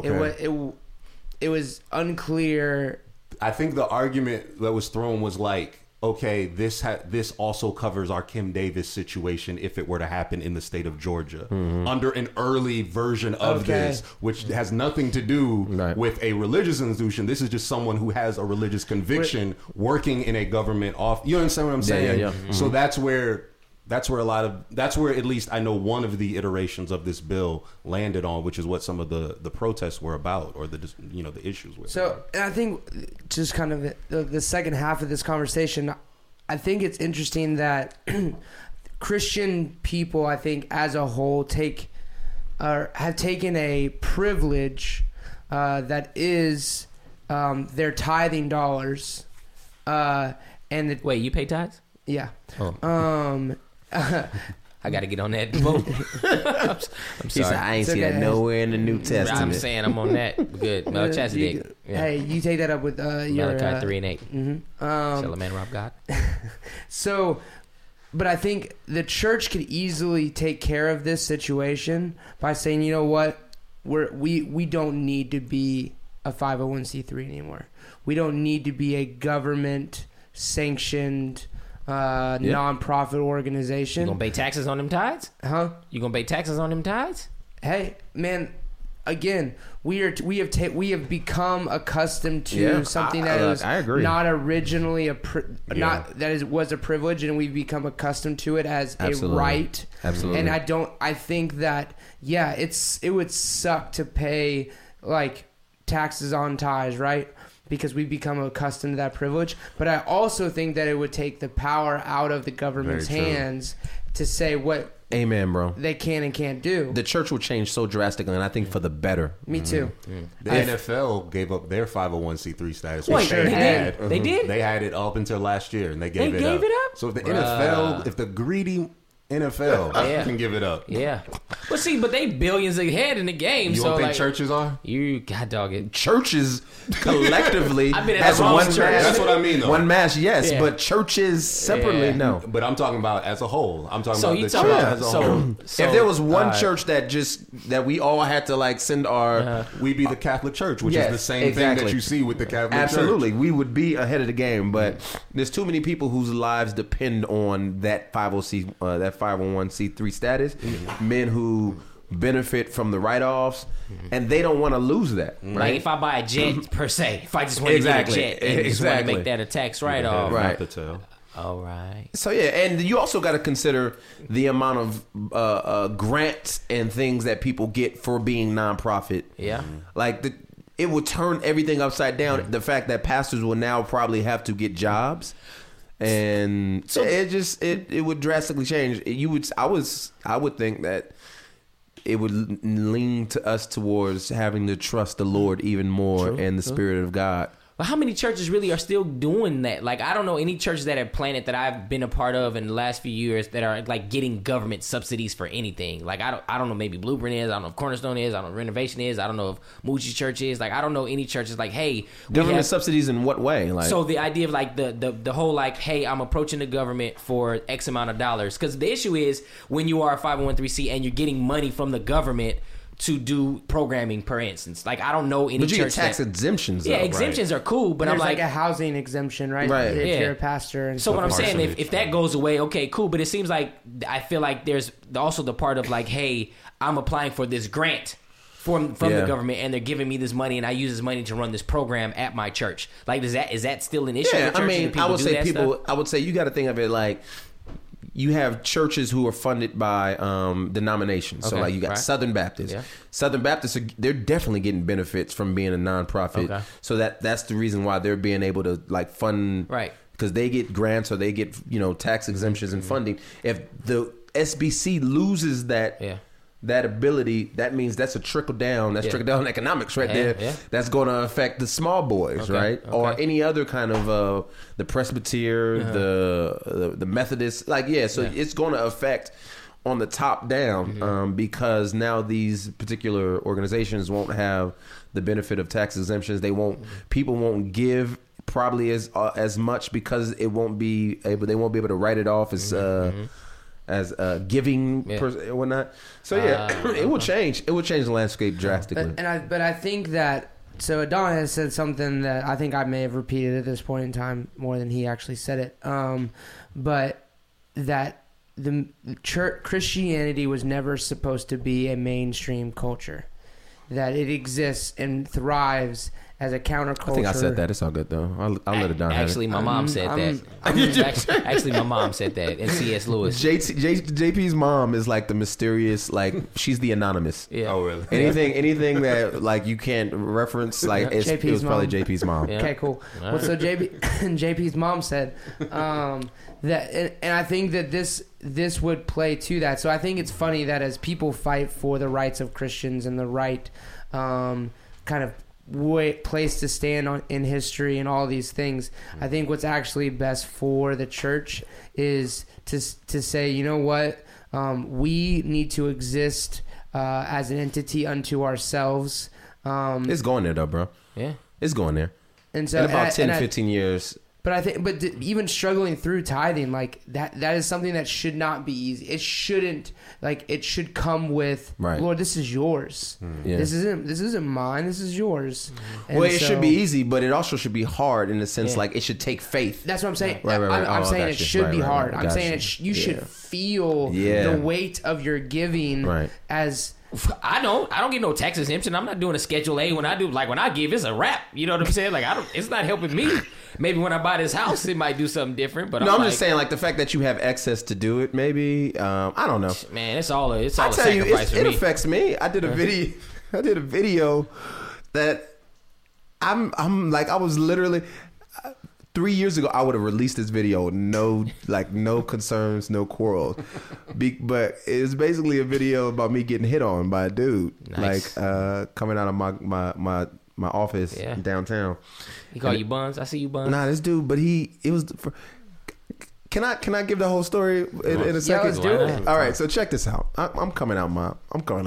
[SPEAKER 2] it was unclear.
[SPEAKER 5] I think the argument that was thrown was like, okay, this also covers our Kim Davis situation if it were to happen in the state of Georgia under an early version of this, which has nothing to do with a religious institution. This is just someone who has a religious conviction working in a government office. You understand what I'm saying? Yeah. So that's where at least I know one of the iterations of this bill landed on, which is what some of the protests were about, or the issues were.
[SPEAKER 2] So, and I think just kind of the second half of this conversation, I think it's interesting that Christian people, I think as a whole, have taken a privilege that is their tithing dollars, and
[SPEAKER 3] wait, you pay tithes?
[SPEAKER 2] Yeah.
[SPEAKER 3] Oh. I got to get on that boat. I'm
[SPEAKER 4] He said,
[SPEAKER 3] sorry.
[SPEAKER 4] I ain't
[SPEAKER 2] It's
[SPEAKER 4] see that
[SPEAKER 2] okay.
[SPEAKER 4] nowhere in the New
[SPEAKER 3] I'm
[SPEAKER 4] Testament.
[SPEAKER 3] saying I'm on that. Good. Melchizedek. Yeah.
[SPEAKER 2] Hey, you take that up with your
[SPEAKER 3] Malachi 3 and 8. Shall a man rob God?
[SPEAKER 2] So, but I think the church could easily take care of this situation by saying, you know what, we don't need to be a 501c3 anymore. We don't need to be a government sanctioned non-profit organization.
[SPEAKER 3] You gonna pay taxes on them tithes?
[SPEAKER 2] Huh?
[SPEAKER 3] You gonna pay taxes on them tithes?
[SPEAKER 2] Hey, man. Again, we have become accustomed to
[SPEAKER 4] Yeah,
[SPEAKER 2] something
[SPEAKER 4] I
[SPEAKER 2] that was
[SPEAKER 4] agree.
[SPEAKER 2] not originally was a privilege, and we've become accustomed to it as
[SPEAKER 4] Absolutely.
[SPEAKER 2] a right.
[SPEAKER 4] Absolutely.
[SPEAKER 2] And I think that it would suck to pay like taxes on tithes, right? Because we've become accustomed to that privilege. But I also think that it would take the power out of the government's
[SPEAKER 5] Very true.
[SPEAKER 2] hands to say what
[SPEAKER 4] Amen, bro.
[SPEAKER 2] they can and can't do.
[SPEAKER 4] The church will change so drastically, and I think for the better.
[SPEAKER 2] Me too.
[SPEAKER 5] The NFL gave up their 501c3 status.
[SPEAKER 3] Wait,
[SPEAKER 5] which
[SPEAKER 2] they
[SPEAKER 3] did? They did?
[SPEAKER 5] They had it up until last year, and they gave
[SPEAKER 3] They
[SPEAKER 5] it
[SPEAKER 3] gave
[SPEAKER 5] up.
[SPEAKER 3] it up?
[SPEAKER 5] So if the NFL, if the greedy NFL
[SPEAKER 3] Yeah.
[SPEAKER 5] can give it up,
[SPEAKER 3] Yeah. Well, see, but they billions ahead in the game.
[SPEAKER 5] you
[SPEAKER 3] so
[SPEAKER 5] don't think
[SPEAKER 3] like,
[SPEAKER 5] churches are?
[SPEAKER 3] You God dog it.
[SPEAKER 4] Churches collectively
[SPEAKER 3] I've been at
[SPEAKER 4] has
[SPEAKER 3] the wrong
[SPEAKER 4] one
[SPEAKER 3] church.
[SPEAKER 4] mass.
[SPEAKER 5] That's what I mean, though.
[SPEAKER 4] One mass, yes,
[SPEAKER 3] Yeah.
[SPEAKER 4] but churches separately,
[SPEAKER 3] Yeah.
[SPEAKER 4] no.
[SPEAKER 5] But I'm talking about as a whole. I'm talking
[SPEAKER 3] So
[SPEAKER 5] about
[SPEAKER 3] you
[SPEAKER 5] the
[SPEAKER 3] talking
[SPEAKER 5] church
[SPEAKER 3] about
[SPEAKER 5] as a whole.
[SPEAKER 3] so
[SPEAKER 4] If there was one
[SPEAKER 3] alright.
[SPEAKER 4] church that we all had to like send our
[SPEAKER 5] We be the Catholic Church, which
[SPEAKER 4] Yes,
[SPEAKER 5] is the same thing
[SPEAKER 4] exactly.
[SPEAKER 5] that you see with the Catholic
[SPEAKER 4] absolutely,
[SPEAKER 5] Church.
[SPEAKER 4] we would be ahead of the game. But there's too many people whose lives depend on that 501c3 status. Men who benefit from the write-offs, and they don't want to lose that.
[SPEAKER 3] Like
[SPEAKER 4] Right?
[SPEAKER 3] if I buy a jet per se, if I just want
[SPEAKER 4] Exactly.
[SPEAKER 3] to get a jet and just want to
[SPEAKER 4] Exactly.
[SPEAKER 3] make that a tax write-off.
[SPEAKER 5] Yeah,
[SPEAKER 4] Right.
[SPEAKER 5] not to tell.
[SPEAKER 3] All right.
[SPEAKER 4] So yeah, and you also got to consider the amount of grants and things that people get for being nonprofit.
[SPEAKER 3] Yeah.
[SPEAKER 4] Like it would turn everything upside down. The fact that pastors will now probably have to get jobs, and
[SPEAKER 3] So-
[SPEAKER 4] it would drastically change. I would think that it would lean to us towards having to trust the Lord even more and the Spirit of God.
[SPEAKER 3] But how many churches really are still doing that? Like, I don't know any churches that have planted that I've been a part of in the last few years that are like getting government subsidies for anything. Like, I don't know. Maybe Blueprint is. I don't know if Cornerstone is. I don't know if Renovation is. I don't know if Moochie Church is. Like, I don't know any churches like, hey, we
[SPEAKER 4] Government
[SPEAKER 3] have-
[SPEAKER 4] subsidies in what way? Like,
[SPEAKER 3] So the idea of like the whole like, hey, I'm approaching the government for X amount of dollars, because the issue is when you are a 501c and you're getting money from the government to do programming, per instance. Like, I don't know any
[SPEAKER 4] but you get
[SPEAKER 3] church
[SPEAKER 4] tax
[SPEAKER 3] that,
[SPEAKER 4] exemptions.
[SPEAKER 3] yeah,
[SPEAKER 4] though,
[SPEAKER 3] exemptions are cool, but
[SPEAKER 2] But
[SPEAKER 3] I'm
[SPEAKER 2] there's like
[SPEAKER 3] like
[SPEAKER 2] a housing exemption, right?
[SPEAKER 4] Right.
[SPEAKER 2] If
[SPEAKER 3] Yeah.
[SPEAKER 2] you're a pastor and
[SPEAKER 3] so what I'm
[SPEAKER 2] stuff.
[SPEAKER 3] saying, if
[SPEAKER 5] Parsonage,
[SPEAKER 3] that goes away, okay, cool. But it seems like I feel like there's also the part of like, hey, I'm applying for this grant from
[SPEAKER 4] Yeah.
[SPEAKER 3] the government, and they're giving me this money, and I use this money to run this program at my church. Like, is that still an issue?
[SPEAKER 4] Yeah,
[SPEAKER 3] with
[SPEAKER 4] I
[SPEAKER 3] churches?
[SPEAKER 4] mean,
[SPEAKER 3] Do
[SPEAKER 4] I would
[SPEAKER 3] do
[SPEAKER 4] say
[SPEAKER 3] that
[SPEAKER 4] people.
[SPEAKER 3] stuff?
[SPEAKER 4] I would say you got to think of it like you have churches who are funded by denominations. So
[SPEAKER 3] Okay,
[SPEAKER 4] like you got
[SPEAKER 3] right.
[SPEAKER 4] Southern Baptists.
[SPEAKER 3] Yeah.
[SPEAKER 4] Southern Baptists, they're definitely getting benefits from being a nonprofit.
[SPEAKER 3] Okay.
[SPEAKER 4] So that's the reason why they're being able to like fund.
[SPEAKER 3] Right.
[SPEAKER 4] Because they get grants or they get tax exemptions and funding. If the SBC loses that.
[SPEAKER 3] Yeah.
[SPEAKER 4] That ability, that means that's a trickle down. That's
[SPEAKER 3] Yeah.
[SPEAKER 4] trickle down economics right
[SPEAKER 3] Yeah,
[SPEAKER 4] there.
[SPEAKER 3] yeah.
[SPEAKER 4] That's going to affect the small boys,
[SPEAKER 3] Okay,
[SPEAKER 4] right? Or
[SPEAKER 3] okay.
[SPEAKER 4] any other kind of the Presbyterian, the Methodist. Like, yeah, so it's going to affect on the top down because now these particular organizations won't have the benefit of tax exemptions. They won't. People won't give probably as much because it won't be able. They won't be able to write it off as giving
[SPEAKER 3] Yeah.
[SPEAKER 4] or whatnot. So yeah, it will change. It will change the landscape drastically.
[SPEAKER 2] But I think that so Adon has said something that I think I may have repeated at this point in time more than he actually said it. But that the church Christianity was never supposed to be a mainstream culture. That it exists and thrives as a counterculture.
[SPEAKER 4] I think I said that. It's all good though. I'll let it down.
[SPEAKER 3] Actually, my mom said that. Actually, my mom said that. And C.S. Lewis.
[SPEAKER 4] JP's mom is like the mysterious, like she's the anonymous.
[SPEAKER 3] Yeah.
[SPEAKER 5] Oh, really?
[SPEAKER 4] Anything that like you can't reference, like it
[SPEAKER 2] JP's
[SPEAKER 4] was probably
[SPEAKER 2] mom.
[SPEAKER 4] JP's mom.
[SPEAKER 3] Yeah.
[SPEAKER 2] Okay, cool.
[SPEAKER 3] All
[SPEAKER 2] Well, so JP's mom said that, and I think that this would play to that. So I think it's funny that as people fight for the rights of Christians and the right kind of place to stand on in history and all these things, I think what's actually best for the church is to say, you know what, We need to exist as an entity unto ourselves.
[SPEAKER 4] It's going there though, bro.
[SPEAKER 3] Yeah.
[SPEAKER 4] It's going there.
[SPEAKER 2] And so
[SPEAKER 4] In about 10, 15 years.
[SPEAKER 2] But I think, even struggling through tithing, like that is something that should not be easy. It shouldn't, like, it should come with,
[SPEAKER 4] Right.
[SPEAKER 2] Lord, this is yours.
[SPEAKER 4] Yeah.
[SPEAKER 2] This isn't mine. This is yours. And
[SPEAKER 4] Well, it
[SPEAKER 2] so-
[SPEAKER 4] should be easy, but it also should be hard in the sense like it should take faith.
[SPEAKER 2] That's what I'm saying.
[SPEAKER 4] Right.
[SPEAKER 2] I'm
[SPEAKER 4] Oh,
[SPEAKER 2] saying
[SPEAKER 4] I
[SPEAKER 2] it
[SPEAKER 4] got you.
[SPEAKER 2] should
[SPEAKER 4] Right,
[SPEAKER 2] be
[SPEAKER 4] right,
[SPEAKER 2] hard.
[SPEAKER 4] right.
[SPEAKER 2] I'm
[SPEAKER 4] Got
[SPEAKER 2] saying
[SPEAKER 4] you.
[SPEAKER 2] you should feel
[SPEAKER 4] Yeah.
[SPEAKER 2] the weight of your giving
[SPEAKER 4] Right.
[SPEAKER 2] as.
[SPEAKER 3] I don't get no tax exemption. I'm not doing a Schedule A when I do. Like when I give, it's a wrap. You know what I'm saying? Like it's not helping me. Maybe when I buy this house, it might do something different. But
[SPEAKER 4] No, I'm
[SPEAKER 3] like,
[SPEAKER 4] just saying, like the fact that you have access to do it, maybe. I don't know.
[SPEAKER 3] man, it's all a
[SPEAKER 4] I tell you,
[SPEAKER 3] sacrifice for
[SPEAKER 4] it
[SPEAKER 3] me.
[SPEAKER 4] affects me. I did a video. I did a video that I'm like, I was literally 3 years ago. I would have released this video with no concerns, no quarrels. But it's basically a video about me getting hit on by a dude,
[SPEAKER 3] Nice.
[SPEAKER 4] like coming out of my office downtown.
[SPEAKER 3] He call you Buns. I see you, Buns.
[SPEAKER 4] Nah, this dude, but it was. Can I give the whole story in a second?
[SPEAKER 2] let's do it.
[SPEAKER 4] All right, so check this out. I'm coming out my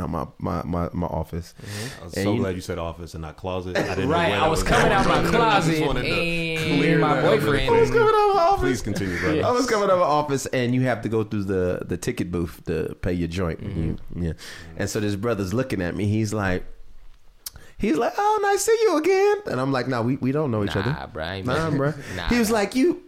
[SPEAKER 4] office.
[SPEAKER 5] I was
[SPEAKER 4] And
[SPEAKER 5] so
[SPEAKER 4] you-
[SPEAKER 5] glad you said office and not closet. I didn't know
[SPEAKER 3] Right,
[SPEAKER 5] where
[SPEAKER 3] I
[SPEAKER 5] that
[SPEAKER 3] was coming out my
[SPEAKER 5] I just
[SPEAKER 3] closet
[SPEAKER 5] wanted to
[SPEAKER 3] and
[SPEAKER 5] clear
[SPEAKER 3] my
[SPEAKER 5] that up.
[SPEAKER 3] boyfriend.
[SPEAKER 4] I was coming out my office.
[SPEAKER 5] Please continue, brother.
[SPEAKER 4] I was coming out of my office, and you have to go through the ticket booth to pay your joint. Yeah, and so this brother's looking at me. He's like, "Oh, nice to see you again." And I'm like, "No, we don't know each other."
[SPEAKER 3] Nah, bro. I ain't
[SPEAKER 4] Nah,
[SPEAKER 3] messing-
[SPEAKER 4] bro.
[SPEAKER 3] Nah,
[SPEAKER 4] He was like, you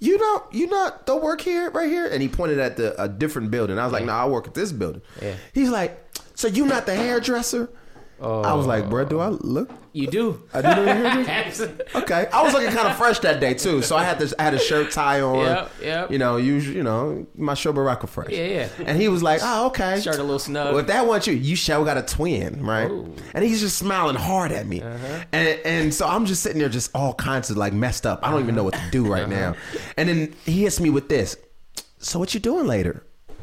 [SPEAKER 4] don't work here, right here? And he pointed at a different building. I was like, no, I work at this building.
[SPEAKER 3] Yeah.
[SPEAKER 4] He's like, so you not the hairdresser? I was like, bro, do I look?
[SPEAKER 3] You do.
[SPEAKER 4] I do look like a hairdresser? Okay. I was looking kind of fresh that day too. So I had a shirt tie on.
[SPEAKER 3] Yep.
[SPEAKER 4] You know, my Show Baraka fresh.
[SPEAKER 3] Yeah.
[SPEAKER 4] And he was like, oh, okay.
[SPEAKER 3] Shirt a little snug.
[SPEAKER 4] Well, if that wasn't you sure got a twin, right?
[SPEAKER 3] Ooh.
[SPEAKER 4] And he's just smiling hard at me. And so I'm just sitting there just all kinds of like messed up. I don't even know what to do right now. And then he hits me with this. So what you doing later?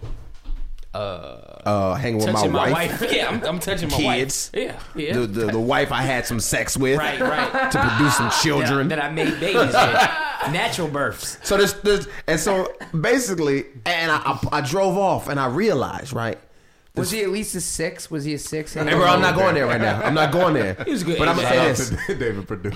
[SPEAKER 4] Hanging with
[SPEAKER 3] touching
[SPEAKER 4] my wife.
[SPEAKER 3] Yeah, I'm touching my
[SPEAKER 4] Kids.
[SPEAKER 3] wife. Yeah.
[SPEAKER 4] The wife I had some sex with.
[SPEAKER 3] Right.
[SPEAKER 4] To produce some children.
[SPEAKER 3] That I made babies with. Natural births.
[SPEAKER 4] So there's and so basically, and I drove off and I realized, right?
[SPEAKER 2] Was he at least a 6? Was he a 6?
[SPEAKER 4] Hey, bro, I'm not going there right now. I'm not going there.
[SPEAKER 3] He was a good
[SPEAKER 4] But I'm gonna say
[SPEAKER 3] agent.
[SPEAKER 4] this.
[SPEAKER 5] David Perdue.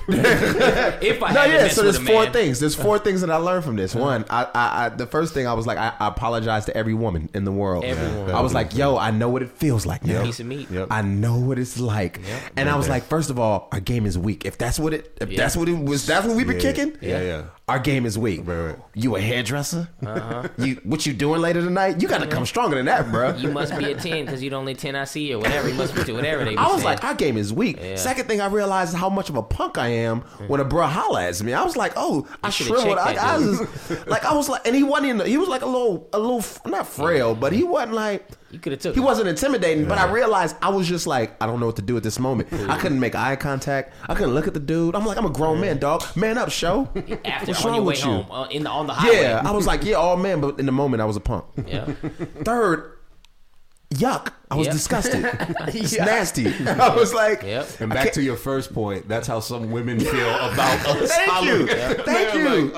[SPEAKER 3] If I
[SPEAKER 4] No,
[SPEAKER 3] had
[SPEAKER 4] yeah.
[SPEAKER 3] messed
[SPEAKER 4] So
[SPEAKER 3] with
[SPEAKER 4] there's
[SPEAKER 3] a
[SPEAKER 4] four
[SPEAKER 3] man.
[SPEAKER 4] things. There's four things that I learned from this. One, I the first thing I was like, I apologize to every woman in the world.
[SPEAKER 3] Every woman.
[SPEAKER 4] I was like, yo, I know what it feels like now.
[SPEAKER 3] Piece of meat.
[SPEAKER 5] Yep.
[SPEAKER 4] I know what it's like. And I was like, first of all, our game is weak. If that's what it was, that's what we've been kicking.
[SPEAKER 5] Yeah.
[SPEAKER 4] Our game is weak.
[SPEAKER 5] Right.
[SPEAKER 4] You a hairdresser? What you doing later tonight? You got to come stronger than that, bro.
[SPEAKER 3] You must be a 10 because you're the only 10 I see or whatever. You must be whatever they be
[SPEAKER 4] I was
[SPEAKER 3] saying.
[SPEAKER 4] like, our game is weak.
[SPEAKER 3] Yeah.
[SPEAKER 4] Second thing I realized is how much of a punk I am when a bro holla at me. I was like, oh, I
[SPEAKER 3] should've
[SPEAKER 4] shriveled.
[SPEAKER 3] checked
[SPEAKER 4] I
[SPEAKER 3] that,
[SPEAKER 4] was like, I was like, and he wasn't. He was like a little, not frail, but he wasn't like.
[SPEAKER 3] You could have took
[SPEAKER 4] He
[SPEAKER 3] it.
[SPEAKER 4] wasn't intimidating, but I realized I was just like, I don't know what to do at this moment. I couldn't make eye contact. I couldn't look at the dude. I'm like, I'm a grown man, dog. Man up, show.
[SPEAKER 3] After
[SPEAKER 4] What's
[SPEAKER 3] on
[SPEAKER 4] wrong
[SPEAKER 3] your way
[SPEAKER 4] with you?
[SPEAKER 3] home on the highway.
[SPEAKER 4] Yeah, I was like, yeah, all man, but in the moment I was a punk.
[SPEAKER 3] Yeah.
[SPEAKER 4] Third, yuck. I was
[SPEAKER 3] Yep.
[SPEAKER 4] disgusted. It's nasty. I was like,
[SPEAKER 3] Yep.
[SPEAKER 5] And back to your first point, that's how some women feel about us.
[SPEAKER 4] thank you. Thank you.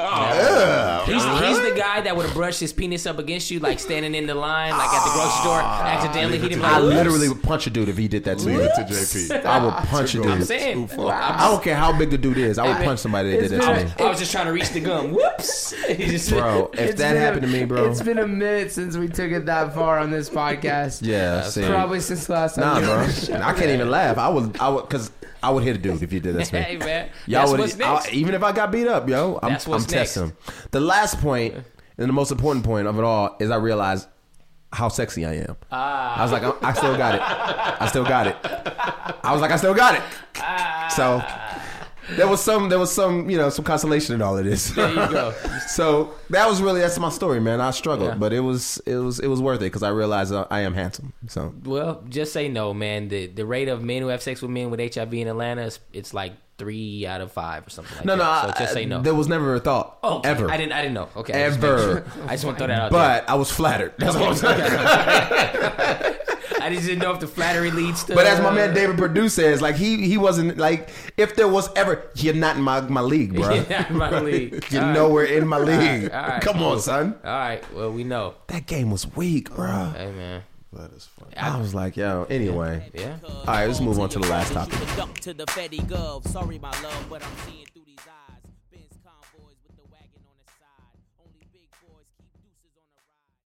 [SPEAKER 3] He's the guy that would have brushed his penis up against you, like standing in the line, like at the grocery store, accidentally. He didn't.
[SPEAKER 4] I
[SPEAKER 3] Like,
[SPEAKER 4] literally would punch a dude if he did that to me.
[SPEAKER 5] Leave it to JP.
[SPEAKER 4] I would punch a dude.
[SPEAKER 3] I'm saying.
[SPEAKER 4] I don't care how big the dude is. I would punch somebody that did that to me.
[SPEAKER 3] I was just trying to reach the gum. Whoops. He just-
[SPEAKER 4] Bro, if
[SPEAKER 2] It's
[SPEAKER 4] that
[SPEAKER 2] been
[SPEAKER 4] happened to me, bro.
[SPEAKER 2] It's been a minute since we took it that far on this podcast.
[SPEAKER 4] Yeah, see.
[SPEAKER 2] Probably since the last time.
[SPEAKER 4] Nah,
[SPEAKER 2] we
[SPEAKER 4] bro.
[SPEAKER 2] did the show.
[SPEAKER 4] I can't even laugh. I would, because I would hit a dude if you did that to me.
[SPEAKER 3] Hey man,
[SPEAKER 4] Y'all
[SPEAKER 3] that's
[SPEAKER 4] would,
[SPEAKER 3] what's next.
[SPEAKER 4] even if I got beat up, yo, I'm
[SPEAKER 3] That's what's
[SPEAKER 4] testing him. The last point and the most important point of it all is I realized how sexy I am. I was like, I still got it. I still got it. I was like, I still got it. So there was some, some consolation in all of this.
[SPEAKER 3] There you go.
[SPEAKER 4] So that's my story, man. I struggled, but it was worth it because I realized I am handsome. So
[SPEAKER 3] Well, just say no, man. The rate of men who have sex with men with HIV in Atlanta it's like 3 out of 5 or something like
[SPEAKER 4] no,
[SPEAKER 3] that. So just say no.
[SPEAKER 4] There was never a thought.
[SPEAKER 3] Oh, okay.
[SPEAKER 4] Ever.
[SPEAKER 3] I didn't know. Okay.
[SPEAKER 4] Ever.
[SPEAKER 3] I just want to throw that out there.
[SPEAKER 4] But I was flattered. That's what I'm saying.
[SPEAKER 3] I just didn't know if the flattery leads to.
[SPEAKER 4] But as my man David Perdue says, like he wasn't like if there was ever you're not in my league, bro.
[SPEAKER 3] You're not in my league.
[SPEAKER 4] You're
[SPEAKER 3] All
[SPEAKER 4] nowhere in my league.
[SPEAKER 3] All right,
[SPEAKER 4] Come
[SPEAKER 3] cool.
[SPEAKER 4] on, son.
[SPEAKER 3] All right, well we know.
[SPEAKER 4] That game was weak, bro.
[SPEAKER 3] Hey man.
[SPEAKER 5] That is funny.
[SPEAKER 4] I was like, yo. Anyway,
[SPEAKER 3] Yeah.
[SPEAKER 4] all right, let's move on to the last topic.
[SPEAKER 8] To the Fetty Gov. Sorry, my love, but I'm seeing through.